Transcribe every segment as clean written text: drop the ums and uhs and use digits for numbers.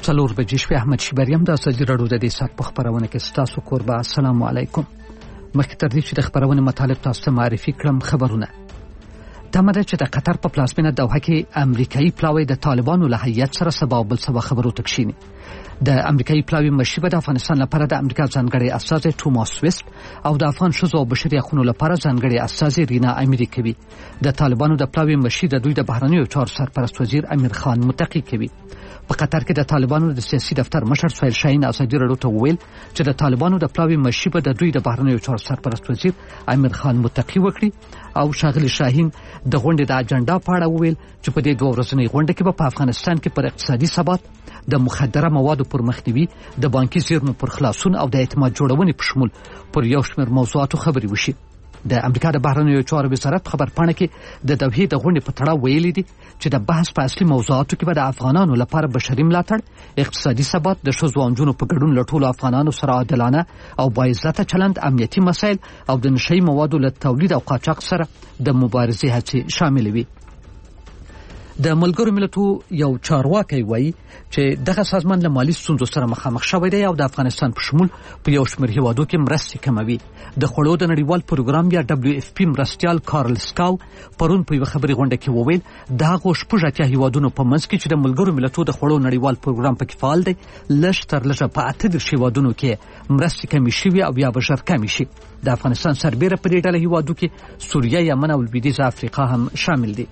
څلور بجې شوې. احمد شیبریم د ازادي راډیو د دې ساعت په خبرونه کې ستاسو کوربه. السلام علیکم. مخکې تر دې چې د خبرونې مطالب تاسو ته معرفي کړم، خبرونه تمه ده چې د قطر په پلازمینه دوحه کې امریکایي پلاوی د طالبانو له هیئت سره سبا او بل سبا خبرو ته کښیني. د امریکایي پلاوی مشر به د افغانستان لپاره د امریکا ځانګړی استازی توماس ویست او د افغان ښځو او بشري حقوقو لپاره ځانګړی استازی رینا اميري کوي. د طالبانو د پلاوی مشر د دوی د بهرنیو چارو سرپرست وزیر امیر خان متقی کوي. په قطر کې د طالبانو د سیاسي دفتر مشر سهیل شاهین ازادي راډیو ته وویل چې د طالبانو د پلاوی مشر به د دوی د بهرنیو چارو سرپرست وزیر امیر خان متقی وکړي او ښاغلي شاهین د غونډې د اجنډا په اړه وویل چې په دې دوه ورځنۍ غونډه کې به په افغانستان کې پر اقتصادي ثبات، د مخدره موادو پر مخنیوي، د بانکي زیرمو پر خلاصون او د اعتماد جوړونې په شمول پر یو شمېر موضوعاتو خبرې وشي. د امریکا د بهرنیو چارو وزارت خبرپاڼه کې د دوحې د غونډې په تړاو ویلي دي چې د بحث په اصلي موضوعاتو کې به د افغانانو لپاره بشري ملاتړ، اقتصادي ثبات، د ښځو او نجونو په ګډون له ټولو افغانانو سره عادلانه او باعزته چلند، امنیتي مسایل او د نشهیي موادو له تولید او قاچاق سره د مبارزې هڅې شامل وي. د ملګرو ملتونو یو چارواکي وایي چې دغه سازمان له مالي ستونزو سره مخامخ شوی دی او د افغانستان په شمول په یو شمېر هیوادو کې مرستې کموي. د خوړو د نړیوال پروګرام یا WFP مرستیال کارل سکاو پرون په یو خبري غونډه کې وویل د هغو 80 هیوادونو په منځ کې چې د ملګرو ملتونو د خوړو نړیوال پروګرام پکې فعال دی، لږ تر لږه په 38 هیوادونو کې مرستې کمې شوې او یا به ژر کمې شي. د افغانستان سربیره په دې ډله هیوادو کې سوریه، یمن او لویدیځه افریقا هم شامل دي.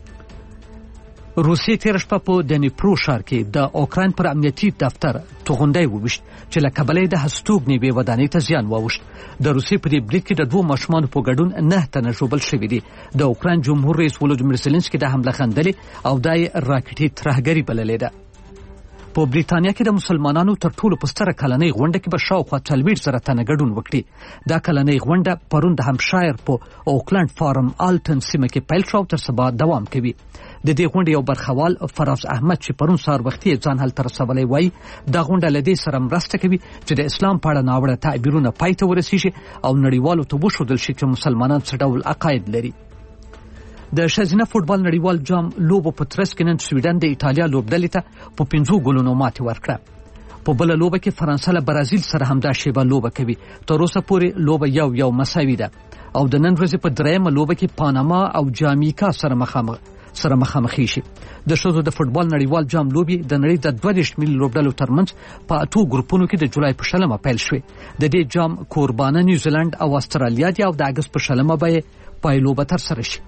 روسیې تېره شپه په دنیپرو ښار کې د اوکراین پر امنیتي دفتر توغندی وویشت چې له کبله د هستوګنې بې ودانۍ ته زیان واوښت. د روسیې په دې برید کې د دوه ماشومانو په ګډون 9 تنه ژوبل شوي دي. د اوکراین جمهور رئیس ولودیمیر زلنسکي د حمله خندلې او د راکټي ترهګري بللې ده. په بریتانیا کې د مسلمانانو تر ټولو په ستره کلنۍ غونډه کې به شاوخوا 40,000 تنه ګډون وکړي. دا کلنۍ غونډه پرون د همشایر په اوکلند فارم آلټن سیمه کې پیل شو او تر سبا دوام کوي. د دې غونډې یو برخوال فراز احمد چې پرون سهار وختي ځان هلته رسولی وایي دا غونډه له دې سره مرسته کوي چې د اسلام په اړه ناوړه تعبیرونه پای ته ورسیږي او نړیوالو ته وښودل شي چې مسلمانان څه ډول عقاید لري. د ښځینه فوټبال نړیوال جام لوبو په ترڅ کې نن سویډن د ایټالیا لوبډلې ته په 5 ګولونو ماتې ورکړه. په بله لوبه کې فرانسه له برازیل سره همدا شیبه لوبه کوي. تر اوسه پورې لوبه یو مساوي ده او د نن ورځې په درېیمه لوبه کې پاناما او جامیکا سره مخامخ شي. د ښځو د فوټبال نړیوال جام لوبي د نړۍ د 22 ملي لوبډلو ترمنځ په 8 ګروپونو کې د جولای په 20 پیل شوې. د دې جام قربانه نیوزیلند او استرالیا دي او د اگست په 20 به پایلوبه تر سره شي.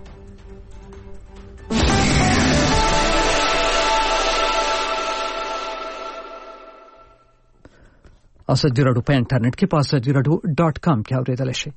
ازادي راډیو په انټرنیټ کې په azadiراdio.com کې اورېدلی شئ.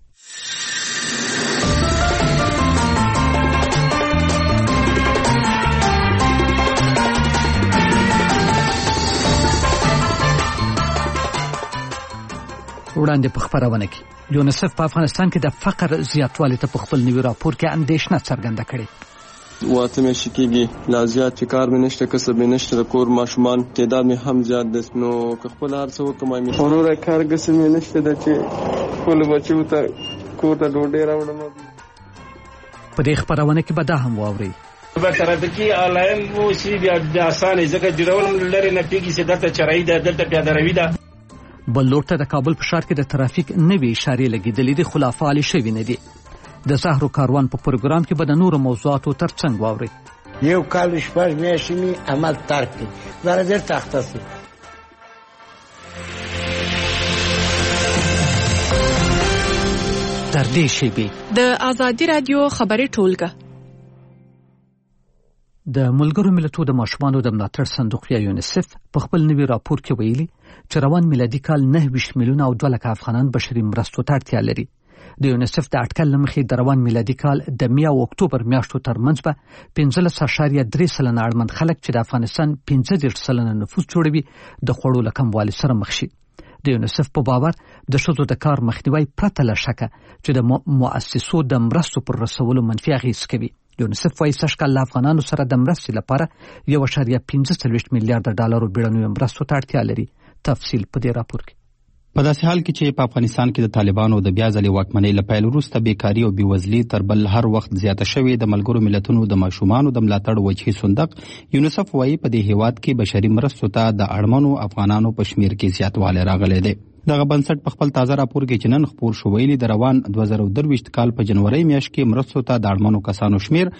وړاندې په خبرونه کې یونیسف په افغانستان کې د فقر زیاتوالي ته په خپل نوي راپور کې اندېښنه څرګنده کړې. واته مې شکیږي لا زیات چې کار مې نشته، کسب مې نشته، د کور ماشومان تعداد مې هم زیات دی، نو که خپل هر څه وکړم مې وروره کار کسب مې نشته د چې خپل بچو ته کور ته ډوډۍ راوړم. په دې خبرونه کې به دا هم واورئ به ترافیکي علایل مو شي بیا د اسانه ځکه جوړول لري نه پیږي چې دلته چرای ده، دلته پیاده روي ده. بل لور ته د کابل په ښار کې د ترافیک نوې اشارې لګېدلې دي خو لا فعالې شوې نه دي. د زهرو کاروان په پروګرام کې به د نورو موضوعاتو ترڅنګ واورئ. یو کال 6 میاشتې مې عمل ترک کړ، دا ډېر سخته شو. تر دې شیبې د ازادي رادیو خبري ټولګه د ملګرو ملتونو د ماشومانو د ملاتړ صندوق یا یونیسف په خپل نوي راپور کې ویلي چې روان میلادي کال 9 میلیونه او 2 لک افغانان بشري مرستو ته اړتیا لري. د یونیسف د اټکل لمخې د روان میلادي کال د میا او اکتوبر میاشتو ترمنځ به 15.3 اړمن خلک چې د افغانستان 15% نفوس جوړوي د خوړو له کموالي سره مخ شي. د یونیسف په باور د ښځو د کار مخنیوي پرته له شکه چې د مؤسسو د مرستو پر رسولو منفي اغېز کوي. یونیسف وايي سږکال افغانانو سره د مرستې لپاره 1.45 میلیارډ ډالرو بیړنیو مرستو ته اړتیا لري. تفصیل په دې راپور کې. په داسې حال کې چې په افغانستان کې د طالبانو د بیا ځلې واکمنۍ له پیل وروسته بیکاري او بېوزلي تر بل هر وخت زیاته شوې، د ملګرو ملتونو د ماشومانو د ملاتړ وجهي صندوق یونیسف وایي په دې هیواد کې بشري مرستو ته د اړمنو افغانانو په شمیر کې زیاتوالی راغلی دی. دغه بنسټ په خپل تازه راپور کې چې نن خپور شو ویلي د روان 2023 کال په جنوري میاشت کې مرستو ته د اړمنو کسانو شمیر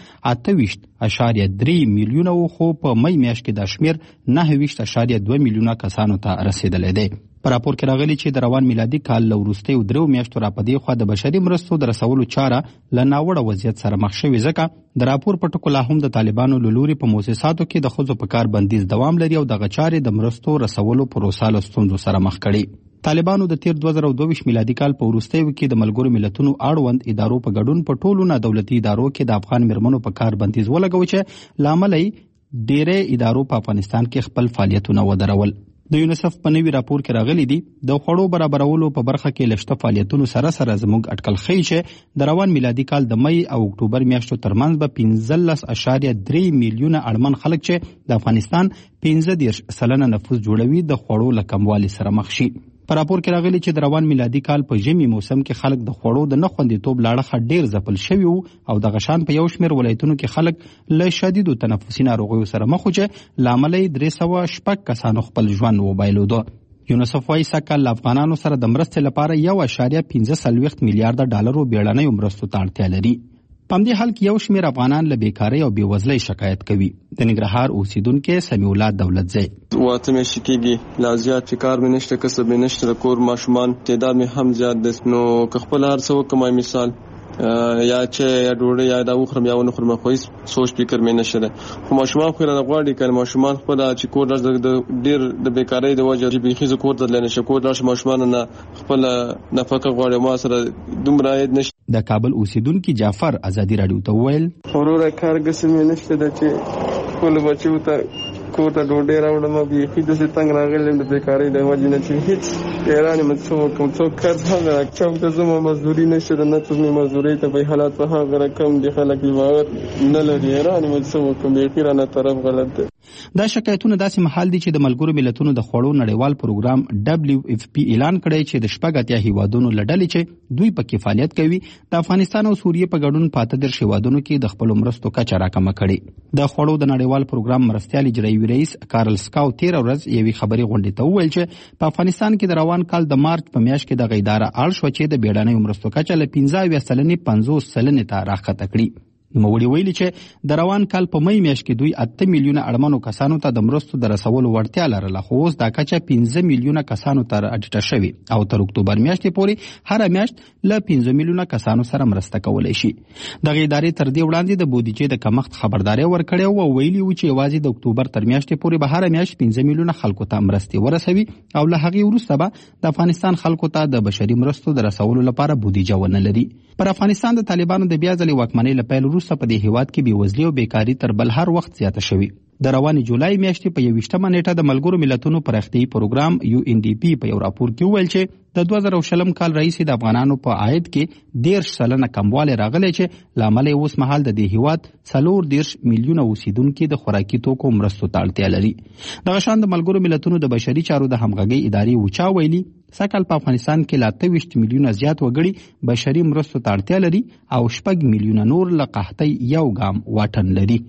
28.3 میلیونه و، خو په مې میاشت کې دا شمیر 9.2 میلیونه کسانو ته رسیدلی دی. په راپور کې راغلي چې د روان میلادي کال له وروستیو 3 میاشتو راپدې خوا د بشري مرستو د رسولو چاره له ناوړه وضعیت سره مخ شوې، ځکه د راپور په ټکو لا هم د طالبانو له لوري په مؤسساتو کې د ښځو په کار بندیز دوام لري او دغه چارې د مرستو رسولو پروسه له ستونزو سره مخ کړي. طالبانو د تیر 2022 میلادي کال په وروستیو کې د ملګرو ملتونو اړوند ادارو په ګډون په ټولو نه دولتي ادارو کې د افغان میرمنو په کار بندیز ولګو چې لامل یې ډېرې ادارو په افغانستان کې خپل فعالیتونه ودرول. د یونیسف په نوي راپور کې راغلي دي د خوړو برابرولو په برخه کې لشته فعالیتونو سره سره زموږ اټکل ښیي چې د روان میلادي کال د مې او اکتوبر میاشتو ترمنځ به 15.3 میلیونه اړمن خلک چې د افغانستان 15% نفوس جوړوي د خوړو له کموالي سره مخ شي. په راپور کې راغلي چې د روان میلادي کال په ژمي موسم کې خلک د خوړو د نه خوندیتوب له اړخه ډېر ځپل شوي وو او دغه شان په یو شمېر ولایتونو کې خلک له شدیدو تنفسي ناروغیو سره مخ وو چې له امله یې 306 کسانو خپل ژوند وبایلوده. یونیسف وایي سږکال له افغانانو سره د مرستې لپاره 1.45 میلیارډ ډالرو بیړنیو مرستو ته اړتیا لري. په همدې حال کې یو شمېر افغانان له بیکارۍ او بېوزلۍ شکایت کوي. د ننګرهار اوسیدونکی سمیع الله دولتزی: 8 میاشتې کېږي لا زیات چې کار مې نشته، کسب مې نشته، د کور ماشومان تعداد مې هم زیات دی، نو که خپل هر څه وکړم مثال یا چې یا ډوډۍ یا دا وخورم یا ونه خورم، خو هېڅ سوچ فکر مې نشته دی. خو ماشومان خو رانه غواړي که ماشومان خپل چې کور لاړ د ډېر د بیکارۍ د وجې چې بیخي زه کور ته تللی نشم، کور لاړ شم ماشومانو نه خپل نفقه غواړي، ما سره دومره عاید نشته. د کابل اوسیدونکي جعفر ازادي راډیو ته وویل: وروره کار ګسم مې نشته ده چې خپلو بچیو ته کور ته ډوډۍ راوړم، بیخي داسې تنګ راغلی یم د بیکارۍ د وجې نه چې هېڅ حیران یم څه وکړم. څوک قرض هم چوک ته ځم، مزدوري نشته ده، نه څوک مې مزدورۍ ته په حالات په هغه رقم دي، خلک یې باور نه لري، حیران یم څه وکړم، بیخي رانه طرف غلط دی. دا شکایتونه داسې مهال دي چې د ملګرو ملتونو د خوړو نړیوال پروګرام WFP اعلان کړی چې د 80 هیوادونو له ډلې چې دوی پکې فعالیت کوي د افغانستان او سوریې په ګډون په 18 هیوادونو کې د خپلو مرستو کچه راکمه کړې. د خوړو د نړیوال پروګرام مرستیال اجرایي رئیس کارل سکاو 13 ورځ یوې خبري غونډې ته وویل چې په افغانستان کې د روان کال د مارچ په میاشت کې د غیداره اړ شو چې د بیړنیو مرستو کچه له 15.50% ته راښکته کړي. نوموړي ویلي چې د روان کال په مې میاشت کې دوی 8 میلیونه اړمنو کسانو ته د مرستو د رسولو وړتیا لرله، خو اوس دا کچه 15 میلیونه کسانو ته راټیټه شوې او تر اکتوبر میاشتې پورې هر میاشت له 15 میلیونه کسانو سره مرسته کولی شي. دغه ادارې تر دې وړاندې د بودیجې د کمښت خبرداری ورکړې او ویلي و چې یوازې د اکتوبر تر میاشتې پورې به هر میاشت 15 میلیونه خلکو ته مرستې ورسوي او له هغې وروسته به د افغانستان خلکو ته د بشري مرستو د رسولو لپاره بودیجه ونه لري. پر افغانستان د طالبانو د بیا ځلې واکمنۍ له پیل وروسته په دې هیواد کې بېوزلي او بیکاري تر بل هر وخت زیاته شوې. د روانې جولای میاشتې په 21مه نیټه د ملګرو ملتونو پراختیایي پروګرام UNDP په یو راپور کې وویل چې د 2020 کال راهیسې د افغانانو په عاید کې 10% کموالی راغلی چې له امله یې اوس مهال د دې هیواد 40 میلیونه اوسیدونکي د خوراکي توکو مرستو ته اړتیا لري. دغه شان د ملګرو ملتونو د بشري چارو د همغږۍ ادارې وچا ویلي سږکال په افغانستان کې له 28 میلیونه زیات وګړي بشري مرستو ته اړتیا لري او 6 میلیونه نور له قحطۍ یو ګام واټن لري.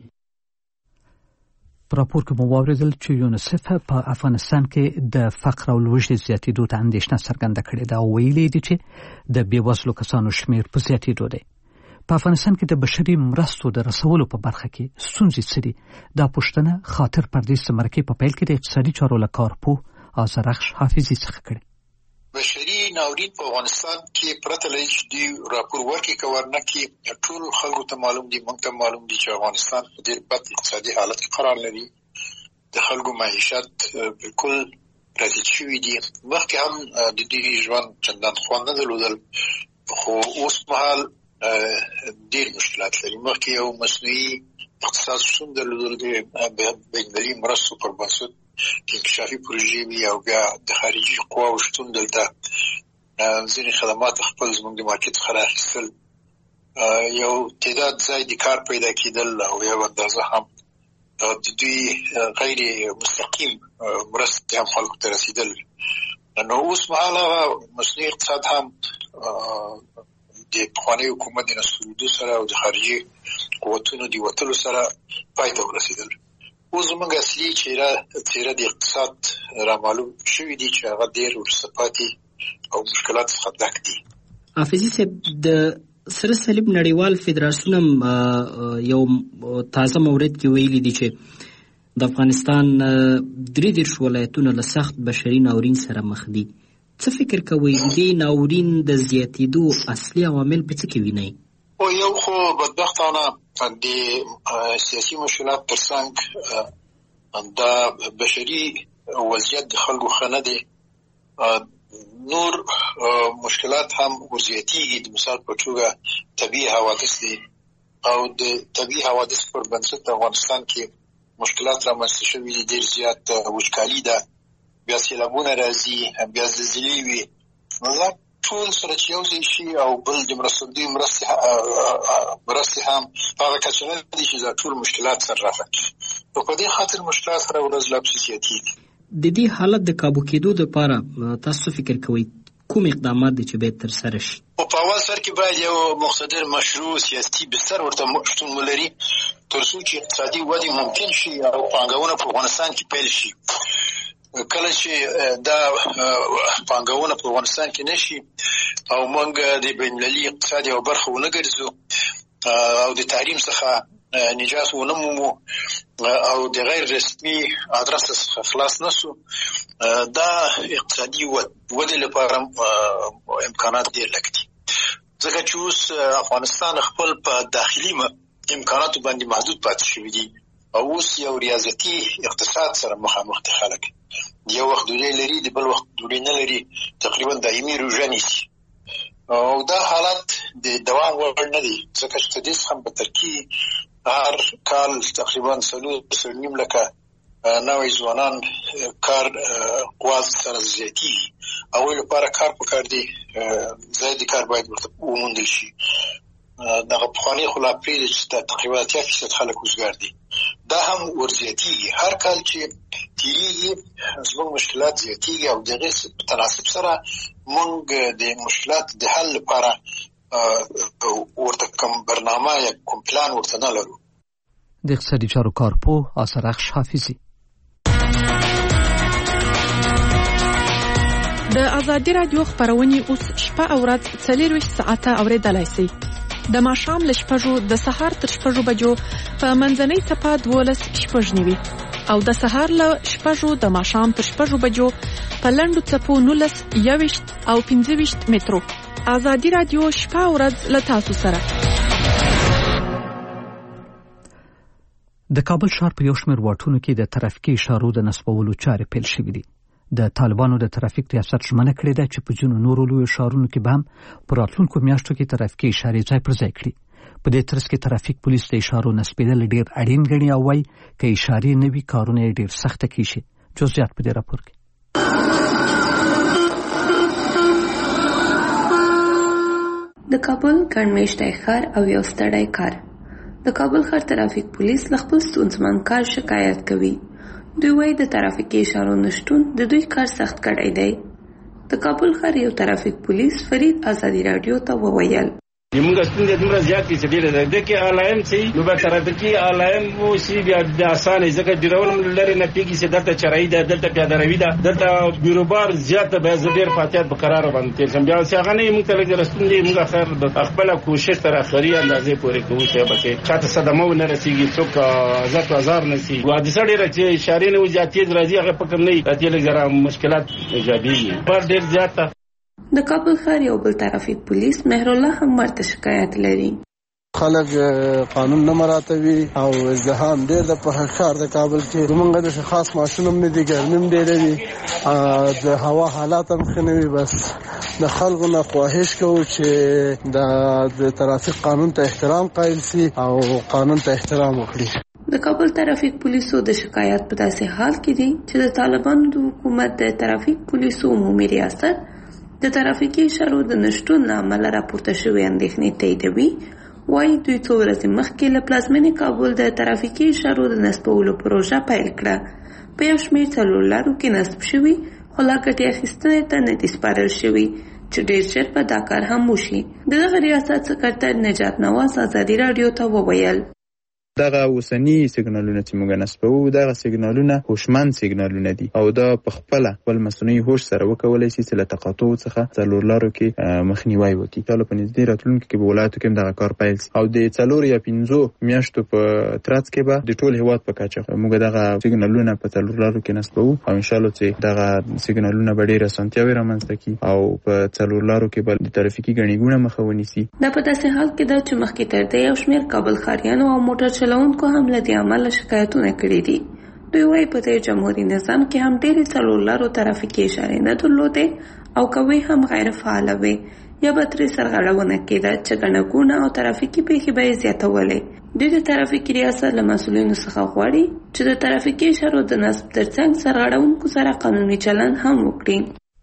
په راپور کې مو واورېدل چې یونیسف په افغانستان کې د فقر او لوږې زیاتېدو ته اندېښنه څرګنده کړې ده او ویلي دي چې د بېوزلو کسانو شمېر په زیاتېدو دی. په افغانستان کې د بشري مرستو د رسولو په برخه کې ستونزې څه دي؟ دا پوښتنه خاطر پردیس د مرکې په پیل کې د اقتصادي چارو له کارپوه آذرخش حافظي څخه کړې. بشري ناورین په افغانستان کې پرته له چې دی راپور ورکړي که ورنه کړي، ټول خلکو ته معلوم دي، موږ ته معلوم دي چې افغانستان په ډېر بد اقتصادي حالت کې قرار لري. د خلکو معیشت بالکل راټیټ شوي دي. مخکې هم د دوی ژوند چندان خوند نه درلودل، خو اوس مهال ډېر مشکلات لري. مخکې یو مصنوعي اقتصاد شتون درلودل د بینالمللي مرستو پر بنسټ انکشافي پروژې وي او بیا د خارجي قواو شتون دلته ځینې خدمات خپل زموږ د مارکېټ څخه رااخیستل، یو تعداد ځای د کار پیدا کېدل او یو اندازه هم د دوی غیر مستقیم مرستې هم خلکو ته رسېدل. نو اوس مهال هغه مصنوعي اقتصاد هم د پخواني حکومت د نسکورېدو سره او د خارجي قوتونو د وتلو سره پای ته ورسېدل. اوس زموږ اصلي څېره د اقتصاد رامعلوم شوي دي چې هغه ډېر وروسته پاتې او مشکلات څخه ډک دي. حافظي صاحب، د سره صلیب نړیوال فدراسیون یو تازه مورد کې ویلي دي چې د افغانستان 33 ولایتونه له سخت بشري ناورین سره مخ دي. څه فکر کوئ دې ناورین د زیاتېدو اصلي عوامل په څه کې وینئ؟ یو خو بدبختانه د سیاسي مشکلات ترڅنګ د بشري وضعیت د خلکو ښه نه دی. نور مشکلات هم ورزیاتېږي. د مثال په توګه طبیعي حوادث دي او د طبیعي حوادث پر بنسټ افغانستان کې مشکلات رامنځته شوي دي. ډېر زیات وچکالي ده، بیا سیلابونه راځي، بیا زلزلې وي. نو دا ټول سره چې یو ځای شي او بل د مرستې هم په هغه کچه نه دي چې دا ټول مشکلات سره راغلي. نو په دې خاطر مشکلات هره ورځ لا پسې زیاتېږي. د دې حالت د کابو کېدو لپاره تاسو فکر کوئ کوم اقدامات دي چې باید ترسره شي؟ په اول سر کې باید یو مقتدر مشروع سیاسي بستر ورته شتون ولري تر څو چې اقتصادي ودې ممکن شي او پانګونه په افغانستان کې پیل شي. کله چې دا پانګونه په افغانستان کې نشي او موږ د بین المللي اقتصاد یو برخه ونه ګرځو او د تحریم څخه نجات ونه مومو او د غیر رسمي ادرس څخه خلاص نشو، دا اقتصادي ودې لپاره امکانات ډېر لږ دي. ځکه چې اوس افغانستان خپل په داخلي امکاناتو باندې محدود پاتې شوي دي او اوس یو ریاضتي اقتصاد سره مخامخ دي. خلک یو وخت ډوډۍ لري، د بل وخت ډوډۍ نه لري، تقریبا دایمي روژه نیسي او دا حالت د دوام وړ نه دی. ځکه چې د دې څخه په ترکیب هر کال تقریبا 4.5 لکه نوي ځوانان کار قواز سره زیاتېږي. هغوی لپاره کار پکار دی، ځای د کار باید ورته وموندل شي. دغه پخواني خو لا پرېږدي چې تقریبا 80% خلک وزګار دي، دا هم ورزیاتېږي. هر کال چې تېرېږي زموږ مشکلات زیاتېږي او د هغې په تناسب سره موږ د مشکلاتو د حل لپاره ورته کوم برنامه یا کوم پلان ورته نه لرو. د اقتصادي چارو کارپوه آثرخش حافظي. د ازادي رادیو خبرونه اوس شپه او ورځ 24 ساعته اوریدلای شئ. د ماښام له 6 د سهار تر 6 بجو په منځنۍ صفه 12:09 او د سهار له 6 د ماښام تر 6 بجو په لنډو څپو 19 او 15 مترو. ازادي رادیو شپه او ورځ له تاسو سره. د کابل ښار په یو شمېر واټونو کې د ترافیکي اشارو د نصبولو چارې پیل شوې دي. د طالبانو د ترافیک ریاست ژمنه کړې ده چې په ځینو نورو لویو ښارونو کې به هم په راتلونکو میاشتو کې ترافیکي اشارې ځای پر ځای کړي. په دې ترڅ کې ترافیک پولیس د اشارو نصبېدل ډېر اړین ګڼي او وایي که اشارې نه وي کارونه یې ډېر سخته کیږي. جزئیات په دې راپور کې. د کابل ګڼمېشتی ښار او یو ستړی کار. د کابل ښار ترافیک پولیس له خپل ستونزمن کار شکایت کوي. دوی وایي د ترافیکي اشارو نشتون د دوی کار سخت کړی دی. د کابل ښار یو ترافیک پولیس فرید ازادي رادیو ته وویل موږ ستونزې دومره زیات دي چې ډېره ده. د کې علایم چې نو به ترافیکي علایم وشي بیا د اسانه ځکه ډیرول لري نه پیږي چې دلته چرایي ده، دلته پیاده روي ده، دلته بیروبار زیاته به ډېر فاتحت په قرار باندې تیر شم. بیا چې هغه نه موږ ته لږ رسوندې موږ خیر د خپل کوشش تر اخري اندازې پورې کوو چې به چاته صدمه نه رسیږي، څوک آزار نه شي. حادثه ډېره چې اشارې نه زیاتې راځي هغه فکر نه راځي، لږ زره مشکلات ایجادېږي پر ډېر زیاته. د کابل ښار یو بل ترافیک پولیس مهرالله هم ورته شکایت لري. خلک قانون نه مراعاتوي او ازدحام ډېر د په ښار د کابل کې. زمونږ د خاص ماشین هم نه دي، ګرمي هم ډېره وي، د هوا حالات هم ښه نه وي. بس د خلکو نه خواهش کوو چې د ترافیک قانون ته احترام قایل سي او قانون ته احترام وکړي. د کابل ترافیک پولیسو د شکایت په داسې حال کې دي چې د طالبانو د حکومت د ترافیک پولیسو عمومي ریاست د ترافیکي اشارو د نشتون له امله راپورته شوې اندېښنې تاییدوي. وایي دوی څو ورځې مخکې له پلازمېنې کابل د ترافیکي اشارو د نصبولو پروژه پیل کړه. په یو شمېر څلور لارو کې نصب شوي خو لا ګټې اخیستنې ته نه دي سپارل شوي چې ډېر ژر به دا کار هم وشي. دغه ریاست سکرتر نجات نواز ازادي راډیو ته وویل دغه اوسنی سیګنالونه چې موږ نسبو دغه سیګنالونه هوشمند سیګنالونه دي او دا په خپل مصنوعي هوش سره وکولای شي چې له تقاطع څخه څلور لارو کې مخنیوي وکړي. چالو په نږدې راتلونکي کې به ولایتو کې دغه کار پیل شي او د 4 یا 5 میاشتو په ترڅ کې به د ټول هیواد په کچه موږ دغه سیګنالونه په څلور لارو کې نسبو او ان شاء الله چې دغه سیګنالونه به ډېر اسانتیاوي رامنځته کړي او په څلور لارو کې به د ترافیکي ګڼې ګوڼه مخه ونیسي. دا په داسې حال کې ده چې مخکې تر دې یو شمېر کابل ښاریانو او موټر چلوونکو هم له دې امله شکایتونه کړي دي. دوی وايي په دې جمهوریت نظام کې هم ډېرې څلور لارو ترافیکي اشارې نه درلودې او کوي هم غیر فعاله وي یا به ترې سرغړونه کېده چې ګڼه ګوڼه او ترافیکي پیښې به یې زیاتولې. دوی د ترافیکي ریاست له مسؤلینو څخه غواړي چې د ترافیکي اشارو د نصب ترڅنګ سرغړونکو سره قانوني چلند هم وکړي.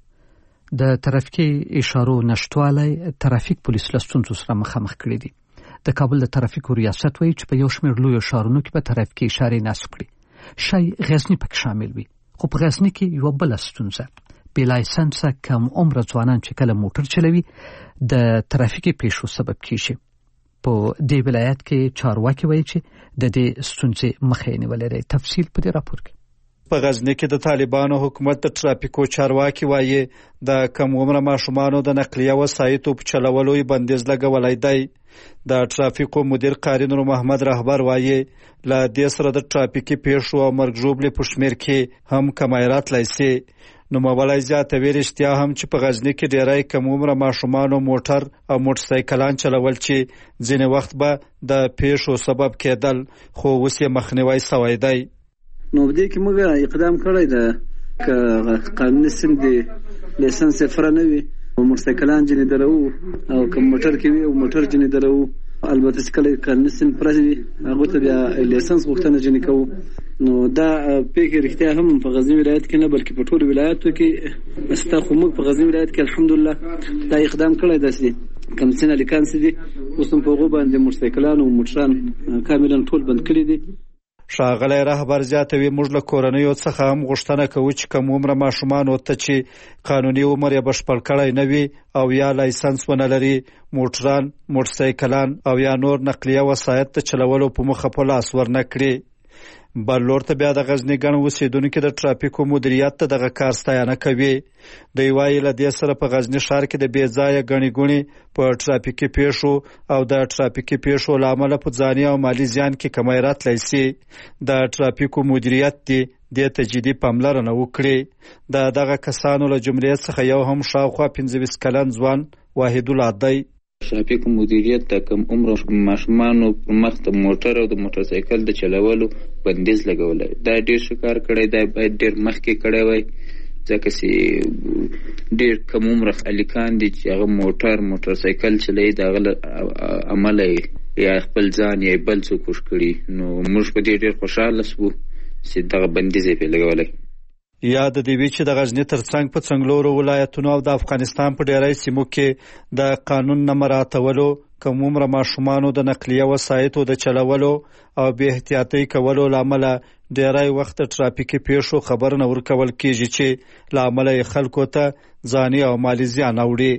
د ترافیکي اشارو نشټوالی ترافیک پولیس له ستونزو سره مخامخ کړي دي. د کابل د ترافیکو ریاست وایي چې په یو شمېر لویو ښارونو کې به ترافیکي اشارې نصب کړي. شای غزني پکې شامل وي، خو په غزني کې یوه بله ستونزه بې لایسنسه کم عمره ځوانان چې کله موټر چلوي د ترافیکي پیښو سبب کیږي. په دې ولایت کې چارواکي وایي چې د دې ستونزې مخه یې نیولې ده. تفصیل په دې راپور کې. په غزني کې د طالبانو حکومت د ترافیکو چارواکي وایي د کم عمره ماشومانو د نقلیه وسایطو په چلولو یې بندیز لګولی دی. د ترافیکو مدیر قاری نور محمد رهبر وایي له دې سره د ترافیکي پیښو او مرګ ژوبلې په شمېر کې هم کمی راتلی سي. نوموړی زیاتوي رښتیا هم چې په غزني کې ډېری کم عمره ماشومانو موټر او موټرسایکلان چلول چې ځینې وخت به د پیښو سبب کېدل خو اوس یې مخنیوی سوی دی. نو په دې کې موږ اقدام کړی ده که قانوني سیم د لیسنس صفر نه وي او موټرسایکلان جنې درو او که موټر کې وي او موټر جنې درو البته چې کله قانوني سیم پرځي هغه ته بیا لیسنس غوښتنه جنې کوو. نو دا پیښې رښتیا هم په غزني ولایت کې نه بلکې په ټولو ولایتو کې استا خو موږ په غزني ولایت کې الحمدلله دا اقدام کړی دی. کم سینه لیکان سي دي اوس هم په هغو باندې موټرسایکلان او موټران کاملا ټول بند کړي دي. ښاغلی رهبر زیاتوي موږ له کورنیو څخه هم غوښتنه کوو چې کم عمره ماشومانو ته چې قانوني عمر یې بشپړ کړی نه وي او یا لایسنس ونه لري موټران، موټرسایکلان او یا نور نقلیه وسایط ته چلولو په مخه په لاس ورنه کړي. بل لور ته بیا د غزني ګڼ اوسېدونکي د ترافیکو مدیریت ته دغه کار ستاینه کوي. دوی وایي له دې سره په غزني ښار کې د بې ځایه ګڼې ګوڼې په ترافیکي پیښو او د ترافیکي پیښو له امله په ځاني او مالي زیان کې کمی راتلی سي. د ترافیکو مدیریت دې دې ته جدي پاملرنه وکړي. د دغه کسانو له جملې څخه یو هم شاوخوا 15 کلن ځوان واحدالله دی. ترافیک مدیریت د کم عمر ماشومانو پر مخ د موټر او د موټرسایکل د چلولو بندیز لګولی. دا ډېر ښه کار کړی دی، باید ډېر مخکې کړی وای ځکه چې ډېر کم عمره هلکان دي چې هغه موټرسایکل چلوي د هغه له امله یا خپل ځان یا بل څوک وژ کړي. نو موږ په دې ډېر خوشحاله سوو چې دغه بندیز یې پرې لګولی. یا د دې وی چې د غزني ترڅنګ په څنګلورو ولایتونو او د افغانستان په ډیری سیمو کې د قانون نه مراعاتولو، کم عمره ماشومانو د نقلیه وسایطو د چلولو او بې احتیاطۍ کولو له امله ډیری وخت د ترافیکي پیښو خبر نه ورکول کېږي چې له امله یې خلکو ته ځاني او مالي زیان اوړي.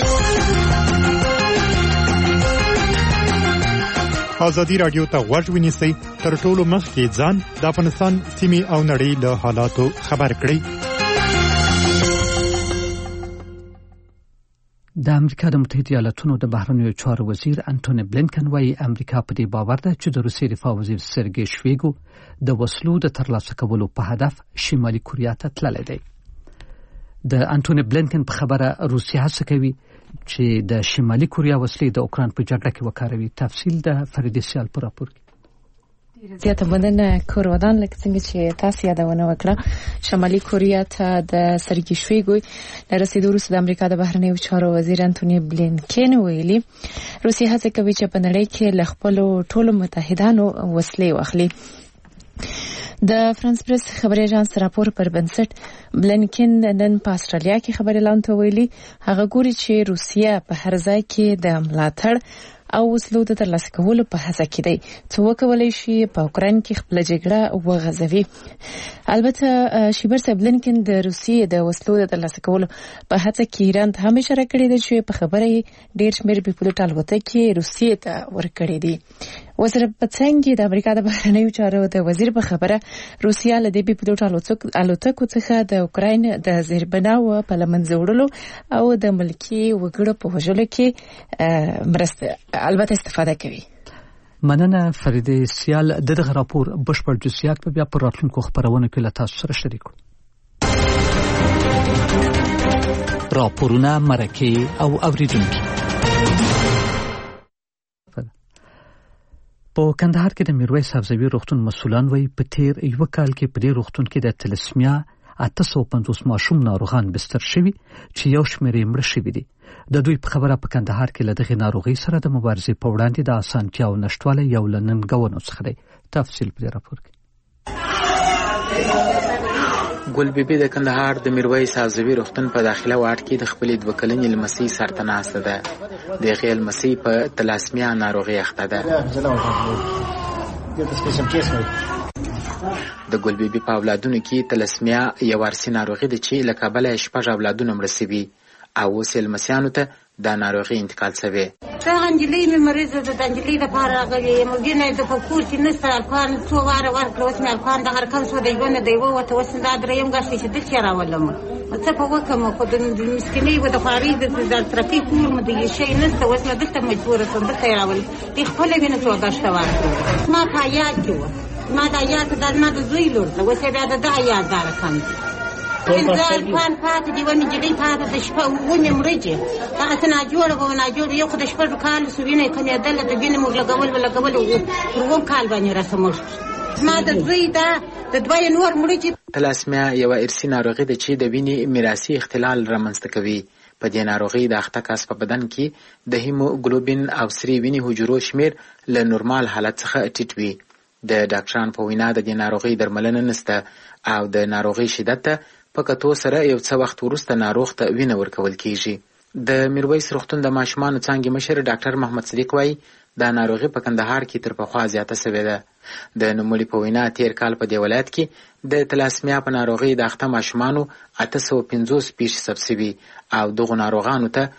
ازادي راډیو ته غوږ ونیسئ، تر ټولو مخکې ځان د افغانستان سیمې او نړۍ له حالاتو خبر کړئ. د امریکا د متحده ایالاتونو د بهرنیو چارو وزیر انټونی بلینکن وایي امریکا په دې باور ده چې د روسیې دفاع وزیر سرګی شویګو د وسلو د ترلاسه کولو په هدف شمالي کوریا ته تللی دی. د انټونی بلینکن په خبره روسیه هڅه کوي چې د شمالي کوریا وسلې د اوکراین په جګړه کې وکاروي. تفصیل د فریدې سیال په راپور کې. زیاته مننه کورودان. لکه څنګه چې تاسو یادونه وکړه، شمالي کوریا ته د سرګی شویګو د رسیدو وروسته د امریکا د بهرنیو چارو وزیر انټونی بلینکن ویلي روسیه هڅه کوي چې په نړۍ کې له خپلو ټولو متحدانو وسلې واخلي. د فرانس پریس خبري اژانس راپور پر بنسټ بلینکن نن په استرالیا کې خبري اعلان ته ویلي هغه ګوري چې روسیه په هر ځای کې د ملاتړ او وسلو د ترلاسه کولو په هڅه کې دی چې وکولای شي په اوکراین کې خپل جګړه وغځوي. البته شیبر سبلنکن د روسیې د وسلو د ترلاسه کولو په هڅه کې ایران ته هم اشاره کړې ده چې په خبره ډېر شمېر پیپلوټ الوتکې روسیې ته ورکړې دي. وزیر پتسنګ د امریکا د بهرنیو چارو د وزیر په خبره روسیا له دې پیپلوټ الوتکو څخه د اوکراین د زیربناو په لمنځه وړلو او د ملکي وګړو په وژلو کې مرسته البته استفاده کوي. مننه فريده سیال. دغه راپور بشپړ جزئیات په بیا پر راتلونکو خبرونو کې له تاسو سره شریک کړو. راپورونه مرکه او اوریدونکو. په کندهار کې د میرویس حفظوي روغتون مسولان وایي په تیر یو کال کې په دې روغتون کې د تلسمیا 850 ماشوم ناروغان بستر شوي چې یو شمېر یې مړه شوي دي. د دوی په خبره په کندهار کې له دغې ناروغۍ سره د مبارزې په وړاندې د اسانتیاو نشټوالی یو له ننګونو څخه دی. تفصیل په دې راپور کې. ګل بیبي د کندهار د میرویس حفظوي روغتون په داخله واټ کې د خپلې 2 کلنې لمسۍ سرته ناسته ده. د هغې لمسۍ په تلاسمیا ناروغۍ اخته ده. د ګل بیبي په اولادونو کې تلاسمیا یو ارثي ناروغي ده چې له کبله 6 اولادونه مړه شوي او اوس یې لمسیانو ته دا ناروغي انتقال شوې. څنګه انجلۍ مې مریضه ده، د انجلۍ لپاره راغلې یم. وینه د په کور کې نشته. الکان څو واره ورکړه، اوس مې الکان د هر کم څو د ژوند دی ووته. اوس دا درېیم ګاشتې چې دلته راولم. څه په وکړم؟ خو د مسکینۍ و د خوارۍ د ترفیک کور مې د شی نشته. اوس مې دلته مجبوره شوم دلته یې راولم. دې خپله وینه څو ګاشته ورکړه. زما په حیات کې وه. زما د حیات دا زما د زوی لور ده. اوس یې بیا د ده حیات دا رقم دی. الکان پاتې دي، ونې جدۍ پاتې د شپه ونې مړجې دغسې ناجوړه به ناجوړه. یو خو د 6 کالو سو وینه یې کمېدله، د وینې موږ لګول پر 2 کال باندې راسه مړ شو. زما د زوی دا د 2 نور مړجې. تلاسمیا یوه ارثي ناروغي ده چې د وینې میراثي اختلال رامنځته کوي. په دې ناروغۍ د اخته کس په بدن کې د هیموګلوبین او سرې وینې حجرو شمېر له نورمال حالت څخه ټیټ وي. د ډاکټرانو په وینا د دې ناروغۍ درملنه نشته او د ناروغۍ شدت ته په کتو سره یو څه وخت وروسته ناروغ ته وینه ورکول کیږي. د میرویس روغتون د ماشومانو څانګې مشر ډاکټر محمد صدیق وایي دا ناروغي په کندهار کې تر پخوا زیاته شوې ده. د نوموړي په وینا تیر کال په دې ولایت کې د تلاسمیا په ناروغۍ د اخته ماشومانو 850 پیښې ثبت شوي او دغو ناروغانو ته